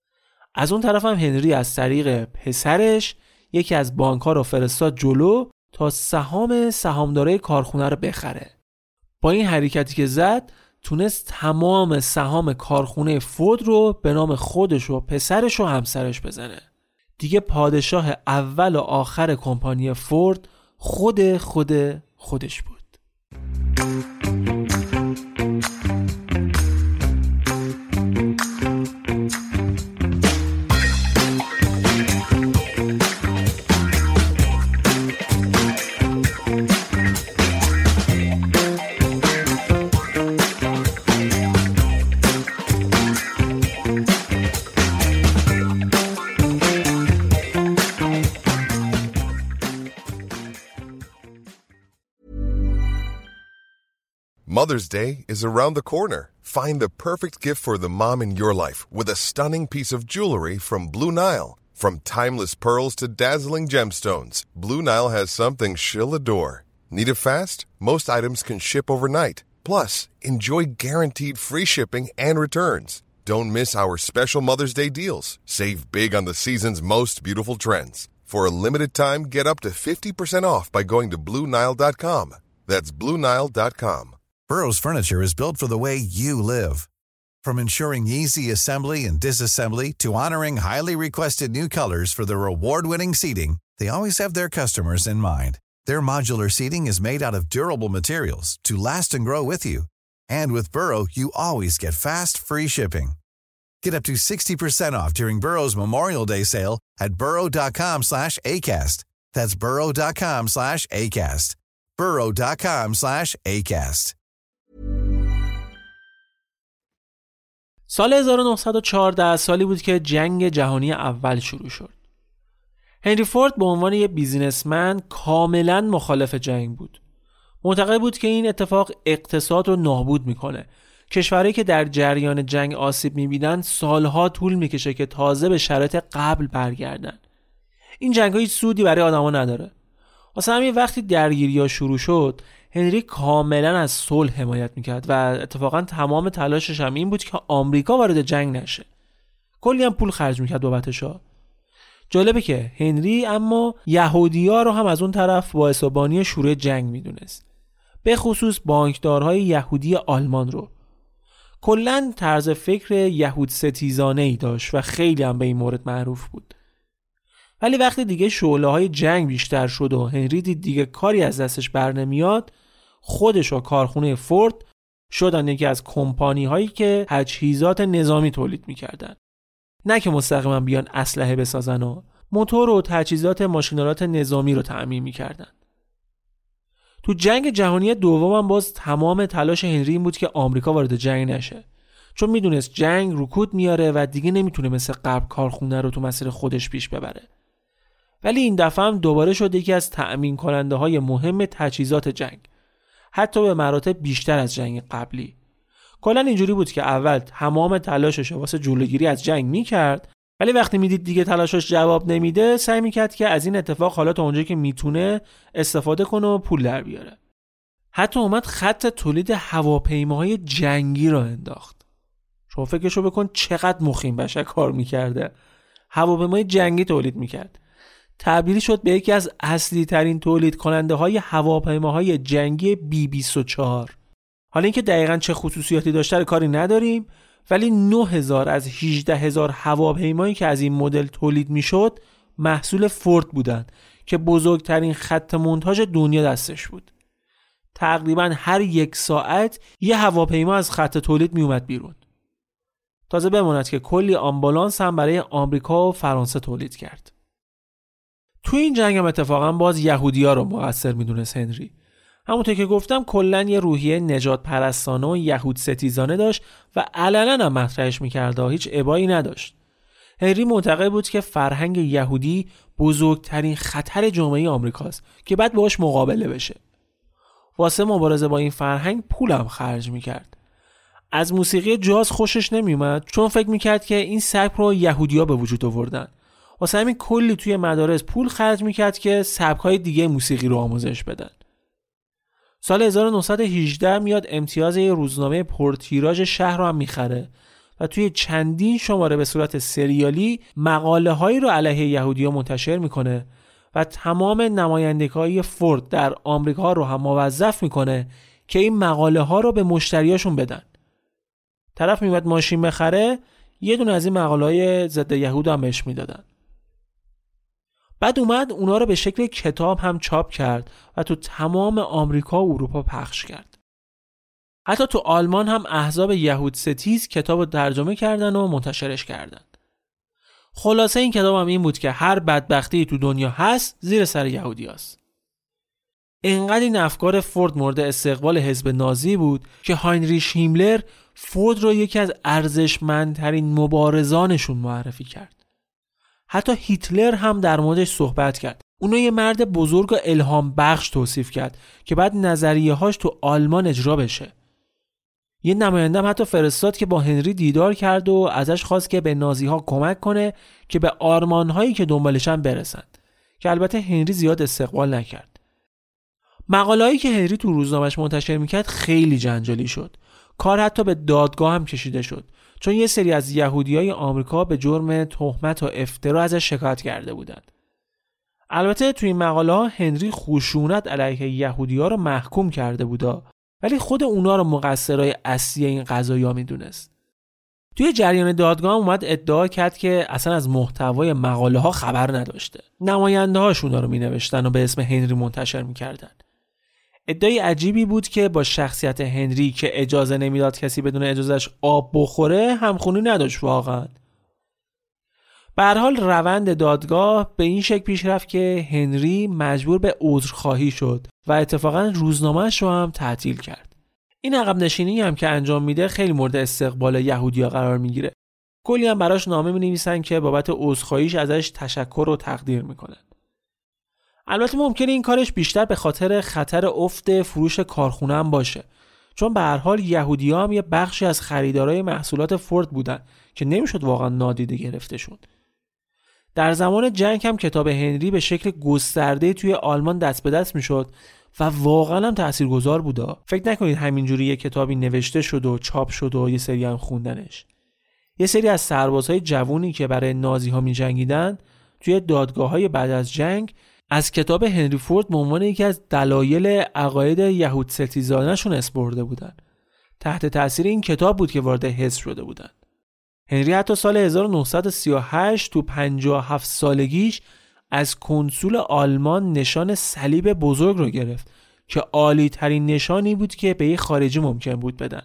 از اون طرف هم هنری از طریق پسرش یکی از بانک‌ها رو فرستاد جلو تا سهام سهامدارای کارخونه رو بخره. با این حرکتی که زد تونست تمام سهام کارخونه فورد رو به نام خودش و پسرش و همسرش بزنه. دیگه پادشاه اول و آخر کمپانی فورد خود خود خودش بود. Mother's Day is around the corner. Find the perfect gift for the mom in your life with a stunning piece of jewelry from Blue Nile. From timeless pearls to dazzling gemstones, Blue Nile has something she'll adore. Need it fast? Most items can ship overnight. Plus, enjoy guaranteed free shipping and returns. Don't miss our special Mother's Day deals. Save big on the season's most beautiful trends. For a limited time, get up to fifty percent off by going to Blue Nile dot com. That's Blue Nile dot com. Burrow's furniture is built for the way you live. From ensuring easy assembly and disassembly to honoring highly requested new colors for their award-winning seating, they always have their customers in mind. Their modular seating is made out of durable materials to last and grow with you. And with Burrow, you always get fast, free shipping. Get up to sixty percent off during Burrow's Memorial Day sale at burrow dot com slash acast. That's burrow dot com slash acast. burrow dot com slash acast. سال هزار و نهصد و چهارده سالی بود که جنگ جهانی اول شروع شد. هنری فورد به عنوان یک بیزینسمن کاملا مخالف جنگ بود. معتقد بود که این اتفاق اقتصاد رو نابود میکنه. کشورهایی که در جریان جنگ آسیب میبینن سالها طول میکشه که تازه به شرایط قبل برگردن. این جنگ هیچ سودی برای آدما نداره. واسه همین وقتی درگیری‌ها شروع شد، هنری کاملا از صلح حمایت میکرد و اتفاقا تمام تلاشش هم این بود که آمریکا وارد جنگ نشه. کلی هم پول خرج میکرد بابتشا. جالبه که هنری اما یهودی‌ها رو هم از اون طرف باعث بانی شروع جنگ میدونست. به خصوص بانکدارهای یهودی آلمان رو. کلاً طرز فکر یهود ستیزانه‌ای داشت و خیلی هم به این مورد معروف بود. ولی وقتی دیگه شعله‌های جنگ بیشتر شد و هنری دید دیگه کاری از دستش بر نمیاد، خودش و کارخونه فورد شدن یکی از کمپانی‌هایی که تجهیزات نظامی تولید می‌کردن. نه که مستقیما بیان اسلحه بسازن و موتور و تجهیزات ماشین‌آلات نظامی رو تأمین می‌کردن. تو جنگ جهانی دوم هم باز تمام تلاش هنری این بود که آمریکا وارد جنگ نشه. چون میدونست جنگ رکود میاره و دیگه نمیتونه مثل قبل کارخونه رو تو مسیر خودش پیش ببره. ولی این دفعه هم دوباره شد یکی از تأمین کننده های مهم تجهیزات جنگ. حتی به مراتب بیشتر از جنگ قبلی. کلا اینجوری بود که اول تمام تلاشش واسه جلوگیری از جنگ میکرد، ولی وقتی میدید دیگه تلاشش جواب نمیده سعی میکرد که از این اتفاق حالا تا اونجایی که میتونه استفاده کنه و پول در بیاره. حتی اومد خط تولید هواپیماهای جنگی رو انداخت. شما فکرشو بکن چقدر مخیم بشه کار میکرده. هواپیمای جنگی تولید میکرد. تبدیل شد به یکی از اصلی ترین تولید کننده های هواپیماهای جنگی بی بیست و چهار. حالا اینکه دقیقاً چه خصوصیاتی داشته رو کاری نداریم، ولی نه هزار از هجده هزار هواپیمایی که از این مدل تولید میشد محصول فورد بودن که بزرگترین خط مونتاژ دنیا دستش بود. تقریباً هر یک ساعت یه هواپیما از خط تولید می اومد بیرون. تازه بماند که کلی آمبولانس هم برای آمریکا و فرانسه تولید کرد. تو این جنگ هم اتفاقا باز یهودی‌ها رو مقصر میدونست هنری. همونطور که گفتم کلاً یه روحیه نجات پرستانه و یهود ستیزانه داشت و علنا هم مطرحش می‌کرد و هیچ ابایی نداشت. هنری معتقد بود که فرهنگ یهودی بزرگترین خطر جامعه آمریکاست که بعد باهاش مقابله بشه. واسه مبارزه با این فرهنگ پولم خرج می‌کرد. از موسیقی جاز خوشش نمیومد چون فکر می‌کرد که این سبک رو یهودی‌ها به وجود آوردن. واسه همین کلی توی مدارس پول خرج می‌کرد که سبک‌های دیگه موسیقی رو آموزش بدن. سال هزار و نهصد و هجده میاد امتیاز یه روزنامه پرتیراژ شهر رو هم میخره و توی چندین شماره به صورت سریالی مقاله هایی رو علیه یهودی‌ها منتشر میکنه و تمام نمایندگان فورد در آمریکا رو هم موظف میکنه که این مقاله ها رو به مشتریاشون بدن. طرف میومد ماشین بخره، یه دونه از این مقاله های ضد یهود هم بهش میدادن. بعد اومد اونا رو به شکل کتاب هم چاپ کرد و تو تمام آمریکا و اروپا پخش کرد. حتی تو آلمان هم احزاب یهود ستیز کتاب رو ترجمه کردن و منتشرش کردن. خلاصه این کتاب هم این بود که هر بدبختی تو دنیا هست زیر سر یهودی هست. اینقدر این افکار فورد مورد استقبال حزب نازی بود که هاینریش هیملر فورد رو یکی از ارزشمندترین مبارزانشون معرفی کرد. حتی هیتلر هم در موردش صحبت کرد. اونو یه مرد بزرگ و الهام بخش توصیف کرد که بعد نظریه هاش تو آلمان اجرا بشه. یه نماینده هم حتی فرستاد که با هنری دیدار کرد و ازش خواست که به نازی ها کمک کنه که به آرمان هایی که دنبالشن برسن، که البته هنری زیاد استقبال نکرد. مقاله هایی که هنری تو روزنامه‌اش منتشر میکرد خیلی جنجالی شد. کار حتی به دادگاه هم کشیده شد، چون یه سری از یهودیای آمریکا به جرم تهمت و افترا ازش شکایت کرده بودند. البته توی این مقاله ها هنری خشونت علیه یهودی‌ها رو محکوم کرده بودا، ولی خود اونا رو مقصرای اصلی این قضایا میدونست. توی جریان دادگاه اومد ادعا کرد که اصلا از محتوای مقاله ها خبر نداشته. نماینده هاش اونا رو می نوشتن و به اسم هنری منتشر میکردن. ادعای عجیبی بود که با شخصیت هنری که اجازه نمیداد کسی بدون اجازهش آب بخوره همخونی نداشت واقعا. به هر حال روند دادگاه به این شکل پیش رفت که هنری مجبور به عذرخواهی شد و اتفاقا روزنامه‌اش رو هم تعطیل کرد. این عقب نشینی هم که انجام میده خیلی مورد استقبال یهودی‌ها قرار میگیره. کلی هم براش نامه می‌نویسن که بابت عذرخواهیش ازش تشکر و تقدیر میکنن. البته ممکنه این کارش بیشتر به خاطر خطر افت فروش کارخونه هم باشه، چون به هر حال یهودی‌ها هم یه بخشی از خریدارای محصولات فورد بودن که نمیشد واقعا نادیده گرفتهشون. در زمان جنگ هم کتاب هنری به شکل گسترده توی آلمان دست به دست میشد و واقعا هم تاثیرگذار بوده. فکر نکنید همینجوری یه کتابی نوشته شد و چاپ شد و یه سری هم خوندنش. یه سری از سربازهای جوونی که برای نازی‌ها می‌جنگیدن توی دادگاه‌های بعد از جنگ از کتاب هنری فورد به عنوان یکی از دلایل عقاید یهود ستیزانه‌شون اسپرده بودن. تحت تاثیر این کتاب بود که وارد حزب شده بودن. هنری حتی سال هزار و نهصد و سی و هشت تو پنجاه و هفت سالگیش از کنسول آلمان نشان صلیب بزرگ رو گرفت که عالی ترین نشانی بود که به یک خارجی ممکن بود بدن.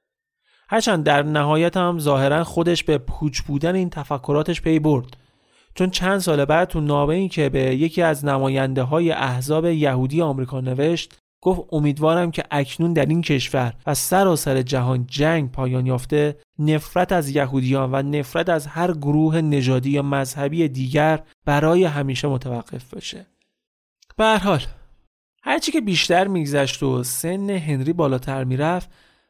هرچند در نهایت هم ظاهرا خودش به پوچ بودن این تفکراتش پی برد، چون چند سال بعد تو نامه‌ای که به یکی از نماینده های احزاب یهودی آمریکا نوشت گفت امیدوارم که اکنون در این کشور و سراسر جهان جنگ پایان یافته، نفرت از یهودیان و نفرت از هر گروه نژادی یا مذهبی دیگر برای همیشه متوقف بشه. به هر حال هرچی که بیشتر میگذشت و سن هنری بالاتر میرفت،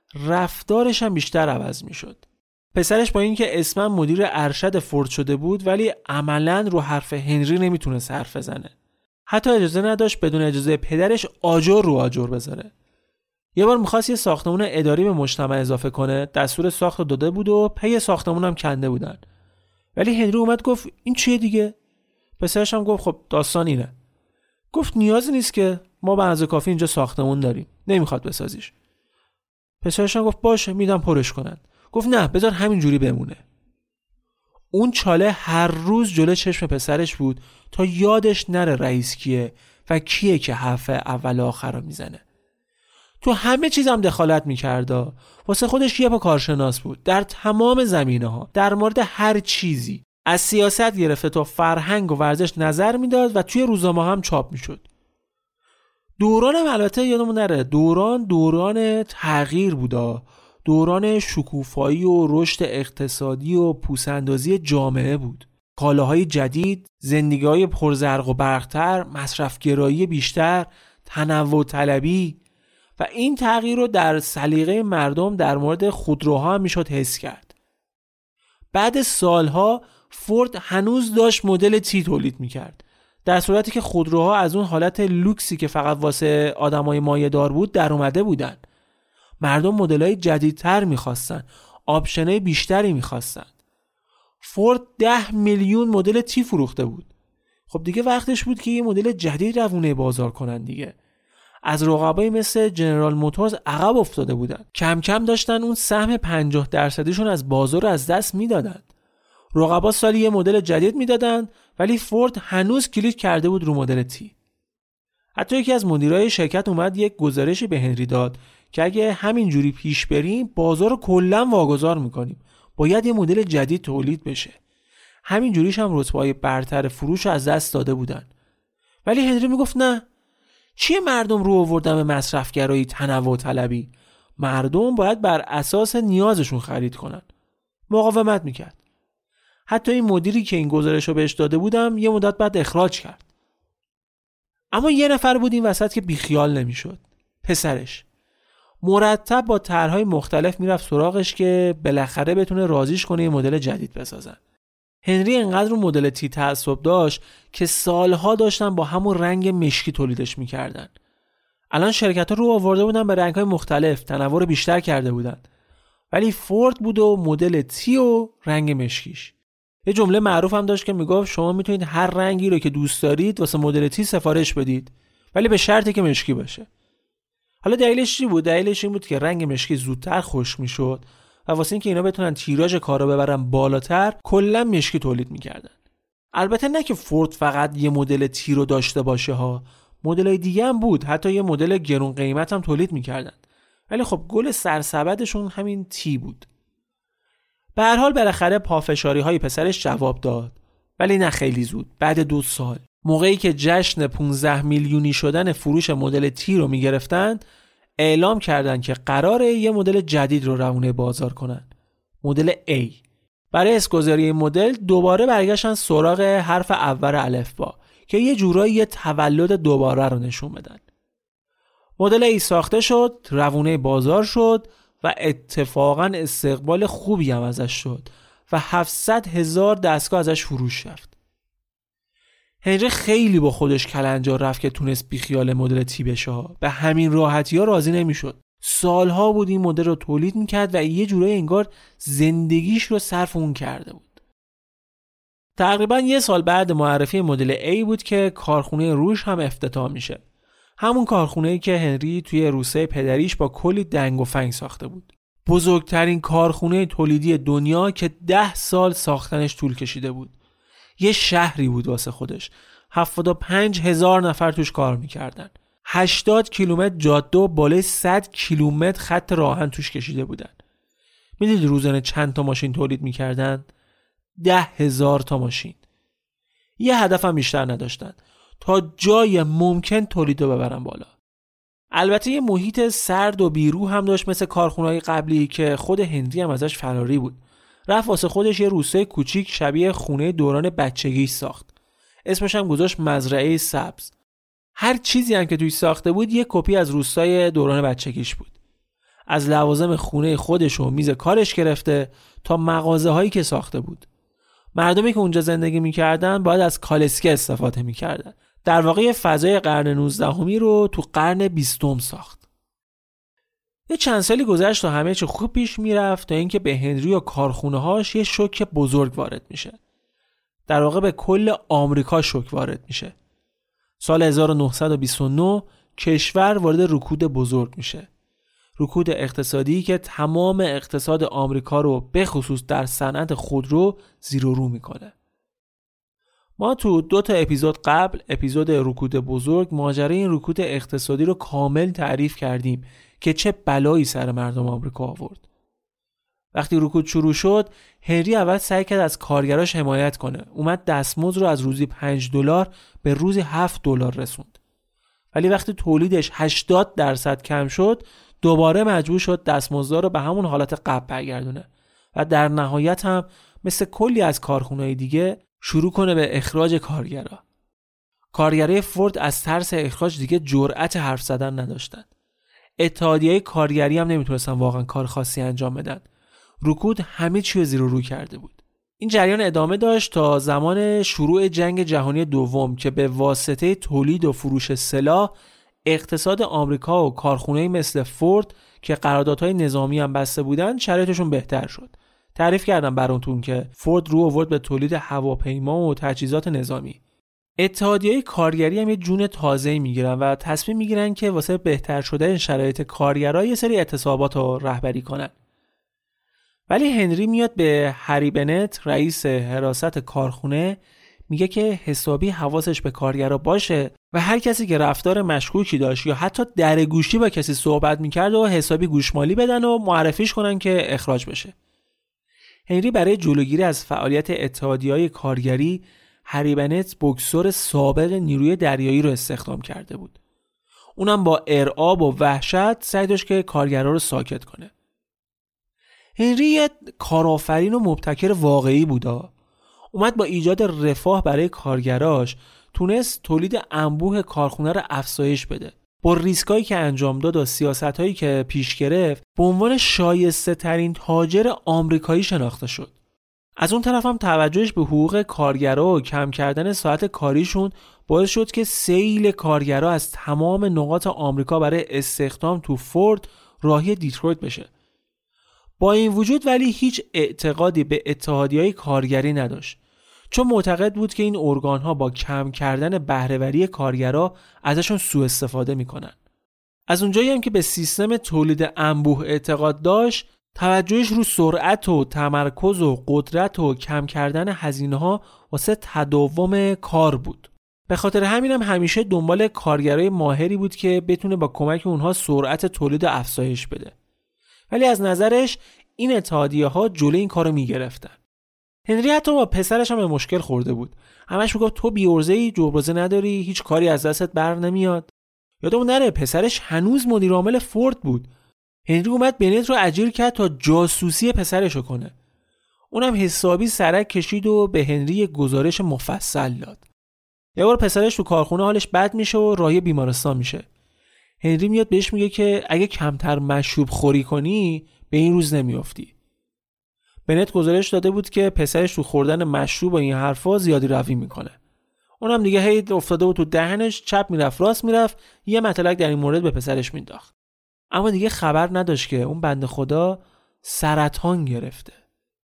رفتارش هم بیشتر عوض میشد. پسرش با اینکه اسماً مدیر ارشد فورد شده بود ولی عملاً رو حرف هنری نمیتونست حرف بزنه. حتی اجازه نداشت بدون اجازه پدرش آجر رو آجر بذاره. یه بار می‌خواست یه ساختمون اداری به مجتمع اضافه کنه، دستور ساخت داده بود و پی ساختمون هم کنده بودن. ولی هنری اومد گفت این چیه دیگه؟ پسرش هم گفت خب داستان اینه. گفت نیازی نیست که ما به اندازه کافی اینجا ساختمون داریم، نمیخواد بسازیش. پسرش هم گفت باشه میدم پرش کنن. گفت نه بذار همین جوری بمونه. اون چاله هر روز جلوی چشم پسرش بود تا یادش نره رئیس کیه و کیه که حرف اول و آخر رو میزنه. تو همه چیز هم دخالت میکرده. واسه خودش یه پا کارشناس بود در تمام زمینه ها، در مورد هر چیزی، از سیاست گرفته تا فرهنگ و ورزش نظر میداد و توی روزنامه هم چاپ میشد. دوران البته یادمون نره دوران دوران تغییر بودا، دوران شکوفایی و رشد اقتصادی و پوسندازی جامعه بود. کالاهای جدید، زندگی‌های پرزرق و برق‌تر، مصرفگرایی بیشتر، تنوع طلبی و این تغییر رو در سلیقه مردم در مورد خودروها هم میشد حس کرد. بعد سالها فورد هنوز داشت مدل تی تولید میکرد، در صورتی که خودروها از اون حالت لوکسی که فقط واسه آدمای مایه‌دار بود در اومده بودن. مردم مدل‌های جدیدتر می‌خواستن. آپشنای بیشتری میخواستن. فورد ده میلیون مدل تی فروخته بود. خب دیگه وقتش بود که یه مدل جدید روونه بازار کنن دیگه. از رقبای مثل جنرال موتورز عقب افتاده بودن. کم کم داشتن اون سهم پنجاه درصدیشون از بازار رو از دست میدادن. رقبا سالی یه مدل جدید میدادن ولی فورد هنوز کلیک کرده بود رو مدل تی. حتی یکی از مدیرای شرکت اومد یک گزارشی به هنری داد که اگه همینجوری پیش بریم بازار رو کلاً واگذار میکنیم. باید یه مدل جدید تولید بشه. همینجوریش هم رتبه‌های برتر فروش رو از دست داده بودن. ولی هنری میگفت نه. چیه مردم رو آوردن به مصرفگرایی تنوع طلبی؟ مردم باید بر اساس نیازشون خرید کنن. مقاومت میکرد. حتی این مدیری که این گزارش رو بهش داده بودم یه مدت بعد اخراج کرد. اما یه نفر بود این وسط که بیخیال نمیشد. پسرش. مرتب با طرح‌های مختلف میرفت سراغش که بالاخره بتونه راضیش کنه یه مدل جدید بسازن. هنری انقدر رو مدل تی تعصب داشت که سالها داشتن با همون رنگ مشکی تولیدش میکردن. الان شرکت‌ها رو آورده بودن به رنگ‌های مختلف، تنوع رو بیشتر کرده بودن. ولی فورد بود و مدل تی و رنگ مشکیش. یه جمله معروف هم داشت که میگفت شما میتونید هر رنگی رو که دوست دارید واسه مدل تی سفارش بدید، ولی به شرطی که مشکی باشه. حالا دلیلش چی بود؟ دلیلش این بود که رنگ مشکی زودتر خشک میشد و واسه اینکه اینا بتونن تیراژ کارو ببرن بالاتر کلا مشکی تولید میکردن. البته نه که فورد فقط یه مدل تی رو داشته باشه ها، مدلای دیگه هم بود، حتی یه مدل گرون قیمت هم تولید میکردن. ولی خب گل سرسبدشون همین تی بود. به هر حال بالاخره پافشاری های پسرش جواب داد، ولی نه خیلی زود. بعد دو سال موقعی که جشن پانزده میلیونی شدن فروش مدل تی رو میگرفتن، اعلام کردن که قراره یه مدل جدید رو روونه بازار کنن، مدل A. برای اسمگذاری مدل دوباره برگشتن سراغ حرف اول الفبا که یه جورایی یه تولد دوباره رو نشون بدن. مدل A ساخته شد، روونه بازار شد و اتفاقا استقبال خوبی هم ازش شد و هفتصد هزار دستگاه ازش فروش رفت. هنری خیلی با خودش کلنجار رفت که تونست بیخیال مدل تی بشه. به همین راحتی ها راضی نمیشد. سالها بود این مدل رو تولید میکرد و یه جورایی انگار زندگیش رو صرف اون کرده بود. تقریبا یه سال بعد معرفی مدل A بود که کارخونه روش هم افتتاح میشه. همون کارخونه‌ای که هنری توی روسیه پدریش با کلی دنگ و فنگ ساخته بود. بزرگترین کارخونه تولیدی دنیا که ده سال ساختنش طول کشیده بود. یه شهری بود واسه خودش. هفتاد و پنج هزار نفر توش کار میکردن. هشتاد کیلومتر جاده و بالای صد کیلومتر خط راهن توش کشیده بودن. میدید روزانه چند تا ماشین تولید میکردن؟ ده هزار تا ماشین. یه هدف هم بیشتر نداشتن، تا جای ممکن تولید رو ببرن بالا. البته یه محیط سرد و بیرو هم داشت مثل کارخونه‌های قبلی که خود هنری هم ازش فراری بود. رفت واسه خودش یه روستای کوچیک شبیه خونه دوران بچگیش ساخت. اسمش هم گذاشت مزرعه سبز. هر چیزی هم که توی ساخته بود یه کپی از روستای دوران بچگیش بود. از لوازم خونه خودش و میز کارش گرفته تا مغازه هایی که ساخته بود. مردمی که اونجا زندگی میکردن باید از کالسکه استفاده میکردن. در واقع فضای قرن نوزدهمی رو تو قرن بیستم ساخت. یه چند سالی گذشت تا همه چی خوب پیش میرفت تا اینکه به هنری و کارخونه‌هاش یه شوک بزرگ وارد میشه. در واقع به کل آمریکا شوک وارد میشه. سال هزار و نهصد و بیست و نه کشور وارد رکود بزرگ میشه. رکود اقتصادی که تمام اقتصاد آمریکا رو به خصوص در صنعت خودرو زیر و رو میکنه. ما تو دو تا اپیزود قبل، اپیزود رکود بزرگ، ماجرای این رکود اقتصادی رو کامل تعریف کردیم که چه بلایی سر مردم آمریکا آورد. وقتی رکود شروع شد، هنری اول سعی کرد از کارگراش حمایت کنه. اومد دستمزد رو از روزی پنج دلار به روزی هفت دلار رسوند. ولی وقتی تولیدش هشتاد درصد کم شد، دوباره مجبور شد دستمزدها رو به همون حالت قبل برگردونه و در نهایت هم مثل کلی از کارخونه‌های دیگه شروع کنه به اخراج کارگرا. کارگرای فورد از ترس اخراج دیگه جرأت حرف زدن نداشتن. اتحادیه‌های کارگری هم نمیتونستن واقعا کار خاصی انجام بدن. رکود همه چی رو زیر و رو کرده بود. این جریان ادامه داشت تا زمان شروع جنگ جهانی دوم که به واسطه تولید و فروش سلاح اقتصاد آمریکا و کارخونه‌ای مثل فورد که قراردادهای نظامی هم بسته بودن شرایطشون بهتر شد. تعریف کردم براتون که فورد رو آورد به تولید هواپیما و تجهیزات نظامی. اتحادیه‌های کارگری هم یه جون تازه‌ای میگیرن و تصمیم میگیرن که واسه بهتر شدن شرایط کارگرا یه سری اعتصابات رو رهبری کنن. ولی هنری میاد به هری بنت، رئیس حراست کارخونه، میگه که حسابی حواسش به کارگرا باشه و هر کسی که رفتار مشکوکی داشت یا حتی درگوشی با کسی صحبت میکرد و حسابی گوشمالی بدن و معرفیش کنن که اخراج بشه. هنری برای جلوگیری از فعالیت اتحادیه‌های کارگری هری بنت بوکسور سابق نیروی دریایی رو استخدام کرده بود. اونم با ارعاب و وحشت سعی داشت که کارگرا رو ساکت کنه. هنری یه کارآفرین و مبتکر واقعی بودا. اومد با ایجاد رفاه برای کارگراش تونست تولید انبوه کارخونه رو افزایش بده. با ریسکایی که انجام داد و سیاستایی که پیش گرفت به عنوان شایسته ترین تاجر آمریکایی شناخته شد. از اون طرف هم توجهش به حقوق کارگرا و کم کردن ساعت کاریشون باعث شد که سیل کارگرا از تمام نقاط آمریکا برای استخدام تو فورد راهی دیترویت بشه. با این وجود ولی هیچ اعتقادی به اتحادیه‌های کارگری نداشت، چون معتقد بود که این ارگان‌ها با کم کردن بهره‌وری کارگرا ازشون سوء استفاده میکنن. از اونجایی هم که به سیستم تولید انبوه اعتقاد داشت، توجهش رو سرعت و تمرکز و قدرت و کم کردن هزینه‌ها واسه تداوم کار بود. به خاطر همین هم همیشه دنبال کارگرای ماهری بود که بتونه با کمک اونها سرعت تولید افزایش بده. ولی از نظرش این اتحادیه‌ها جلوی این کارو میگرفتن. هنری حتی با پسرش هم به مشکل خورده بود. همش میگفت تو بی‌عرضه‌ای، جبرازه نداری، هیچ کاری از دستت بر نمیاد. یادمون نره پسرش هنوز مدیر عامل فورد بود. هنری اومد بنت رو اجیر کرد تا جاسوسی پسرشو کنه. اونم حسابی سرک کشید و به هنری گزارش مفصل داد. یه بار پسرش تو کارخونه حالش بد میشه و راهی بیمارستان میشه. هنری میاد بهش میگه که اگه کمتر مشروب خوری کنی به این روز نمیافتی. بنت گزارش داده بود که پسرش تو خوردن مشروب و این حرفا زیادی روی میکنه. اونم دیگه هی افتاده بود تو دهنش، چپ میرفت راست میرفت، یه مطلق در این مورد به پسرش مینداخت. اما دیگه خبر نداشت که اون بنده خدا سرطان گرفته.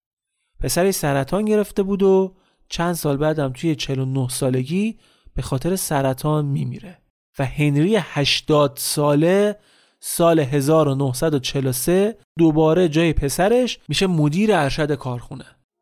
پسرش سرطان گرفته بود و چند سال بعدم توی چهل و نه سالگی به خاطر سرطان میمیره. و هنری هشتاد ساله سال هزار و نهصد و چهل و سه دوباره جای پسرش میشه مدیر ارشد کارخونه.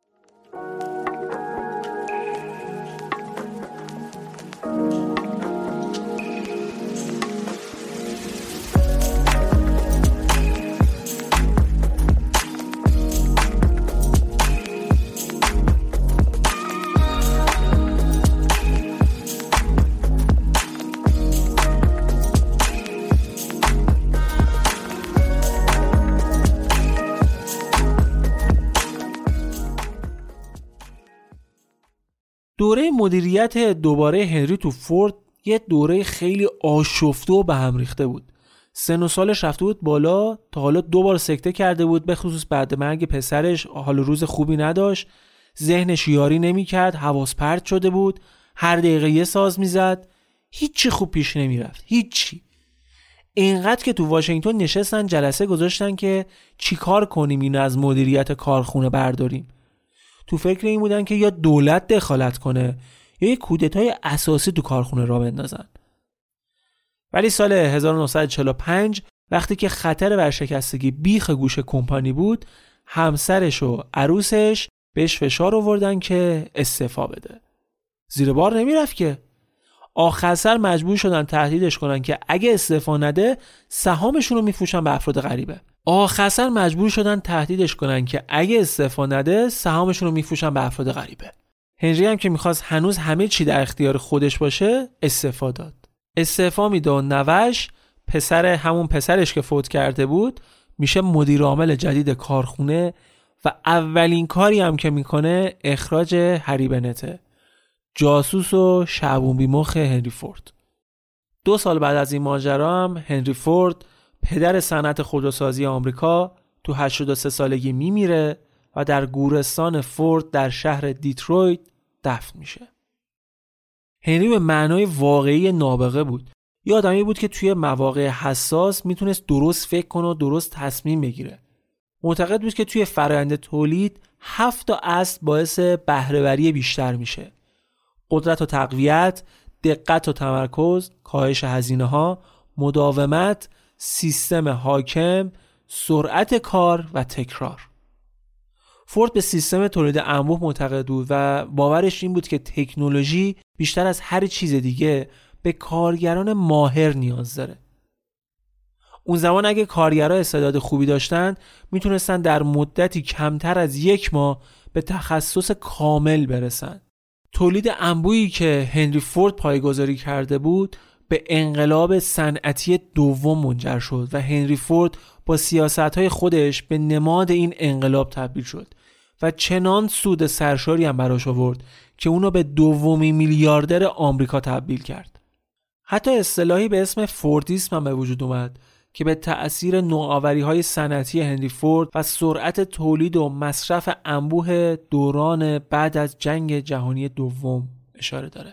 دوره مدیریت دوباره هنری تو فورد یه دوره خیلی آشفته و به هم ریخته بود. سن و سالش رفته بود بالا، تا حالا دو بار سکته کرده بود، به خصوص بعد مرگ پسرش حال روز خوبی نداشت، ذهنش یاری نمی‌کرد، حواس پرت شده بود، هر دقیقه یه ساز میزد، هیچی خوب پیش نمیرفت، هیچی. اینقدر که تو واشنگتن نشستن جلسه گذاشتن که چیکار کنیم اینو از مدیریت کارخونه برداریم. تو فکر این بودن که یا دولت دخالت کنه یا یک کودتای اساسی تو کارخونه را بندازن. ولی سال هزار و نهصد و چهل و پنج وقتی که خطر ورشکستگی بیخ گوش کمپانی بود، همسرش و عروسش بهش فشار آوردن که استعفا بده. زیر بار نمیرفت که. آخر سر مجبور شدن تهدیدش کنن که اگه استعفا نده سهامشون رو میفروشن به افراد غریبه. آخر سر مجبور شدن تهدیدش کنن که اگه استعفا نده سهامشون رو میفروشن به افراد غریبه. هنری هم که میخواست هنوز همه چی در اختیار خودش باشه استعفا داد. استعفا میده و نوش، پسر همون پسرش که فوت کرده بود، میشه مدیر عامل جدید کارخونه و اولین کاری هم که میکنه اخراج هری بنته، جاسوس و شعبون بیمخ هنری فورد. دو سال بعد از این ماجرا هم هنری فورد، پدر صنعت خودروسازی آمریکا، تو هشتاد و سه سالگی میمیره و در گورستان فورد در شهر دیترویت دفن میشه. هنری به معنای واقعی نابغه بود. یه آدمی بود که توی مواقع حساس میتونست درست فکر کنه و درست تصمیم بگیره. معتقد بود که توی فرآیند تولید هفت تا اصل باعث بهره‌وری بیشتر میشه: قدرت و تقویت، دقت و تمرکز، کاهش هزینه‌ها، مداومت، سیستم حاکم، سرعت کار و تکرار. فورد به سیستم تولید انبوه معتقد بود و باورش این بود که تکنولوژی بیشتر از هر چیز دیگه به کارگران ماهر نیاز داره. اون زمان اگه کارگرها استعداد خوبی داشتن میتونستن در مدتی کمتر از یک ماه به تخصص کامل برسن. تولید انبویی که هنری فورد پایه‌گذاری کرده بود به انقلاب صنعتی دوم منجر شد و هنری فورد با سیاست‌های خودش به نماد این انقلاب تبدیل شد و چنان سود سرشاری هم براش آورد که اونو به دومین میلیاردر آمریکا تبدیل کرد. حتی اصطلاحی به اسم فوردیسم هم به وجود اومد که به تأثیر نوآوری‌های صنعتی هنری فورد و سرعت تولید و مصرف انبوه دوران بعد از جنگ جهانی دوم اشاره داره.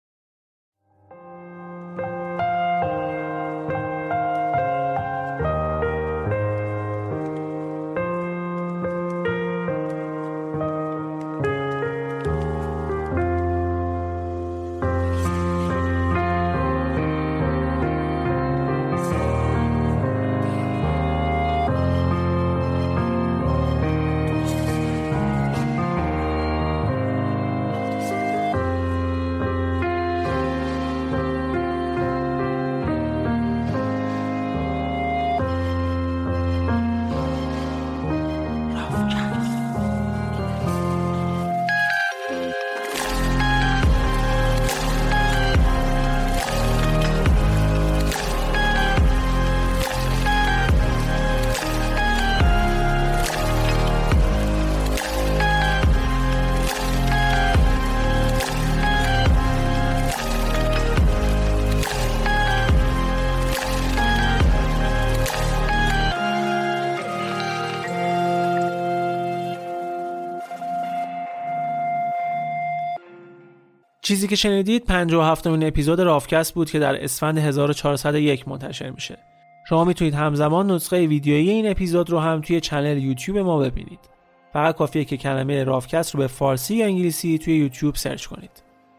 چیزی که شنیدید پنجاه و هفتمین اپیزود رافکست بود که در اسفند هزار و چهارصد و یک منتشر میشه. شما میتونید همزمان نسخه ویدیویی این اپیزود رو هم توی کانال یوتیوب ما ببینید. فقط کافیه که کلمه رافکست رو به فارسی یا انگلیسی توی یوتیوب سرچ کنید.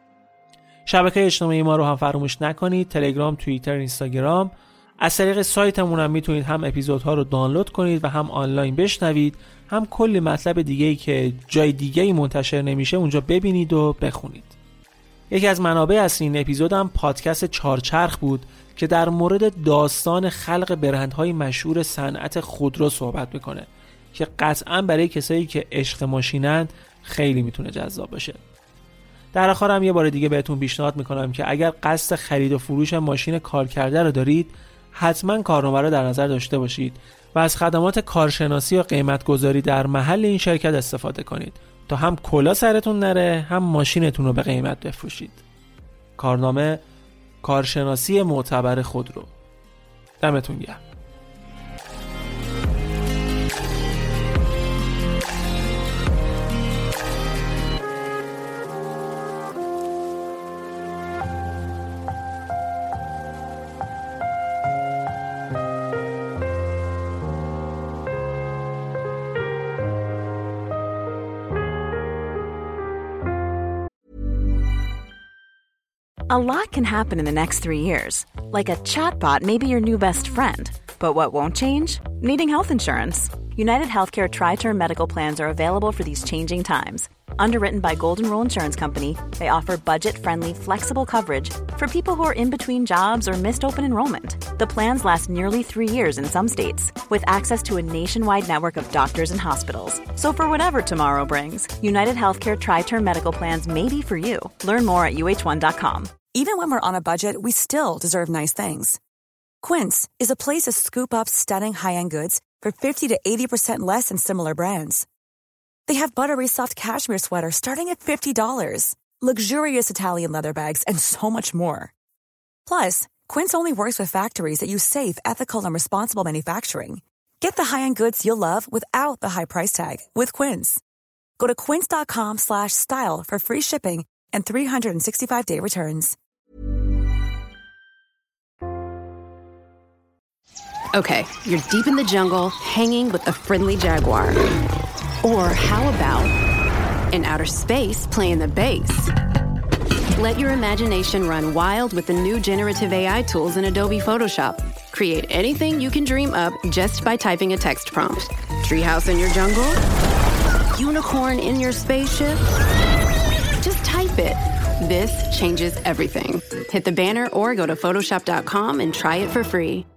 شبکه اجتماعی ما رو هم فراموش نکنید: تلگرام، توییتر، اینستاگرام. از طریق سایتمون هم میتونید هم اپیزودها رو دانلود کنید و هم آنلاین بشنوید، هم کلی مطلب دیگه‌ای که جای دیگه‌ای منتشر نمیشه اونجا ببینید و بخونید. یکی از منابع اصلی این اپیزود هم پادکست چارچرخ بود که در مورد داستان خلق برندهای مشهور صنعت خودرو صحبت میکنه که قطعاً برای کسایی که عشق ماشینن خیلی میتونه جذاب باشه. در آخر هم یه بار دیگه بهتون پیشنهاد میکنم که اگر قصد خرید و فروش ماشین کارکرده رو دارید، حتما کارنامه رو در نظر داشته باشید و از خدمات کارشناسی و قیمت‌گذاری در محل این شرکت استفاده کنید تا هم کلا سرتون نره، هم ماشینتون رو به قیمت بفروشید. کارنامه کارشناسی معتبر خودرو. دمتون گرم. A lot can happen in the next three years. Like a chatbot may be your new best friend. But what won't change? Needing health insurance. United Healthcare Tri-Term Medical Plans are available for these changing times. Underwritten by Golden Rule Insurance Company, they offer budget-friendly, flexible coverage for people who are in between jobs or missed open enrollment. The plans last nearly three years in some states, with access to a nationwide network of doctors and hospitals. So for whatever tomorrow brings, United Healthcare Tri-Term Medical Plans may be for you. Learn more at U H one dot com. Even when we're on a budget, we still deserve nice things. Quince is a place to scoop up stunning high-end goods for fifty to eighty percent less than similar brands. They have buttery soft cashmere sweaters starting at fifty dollars, luxurious Italian leather bags, and so much more. Plus, Quince only works with factories that use safe, ethical, and responsible manufacturing. Get the high-end goods you'll love without the high price tag with Quince. Go to quince dot com slash style for free shipping and three hundred sixty-five day returns. Okay, you're deep in the jungle, hanging with a friendly jaguar. Or how about in outer space, playing the bass? Let your imagination run wild with the new generative A I tools in Adobe Photoshop. Create anything you can dream up just by typing a text prompt. Treehouse in your jungle? Unicorn in your spaceship? Just type it. This changes everything. Hit the banner or go to Photoshop dot com and try it for free.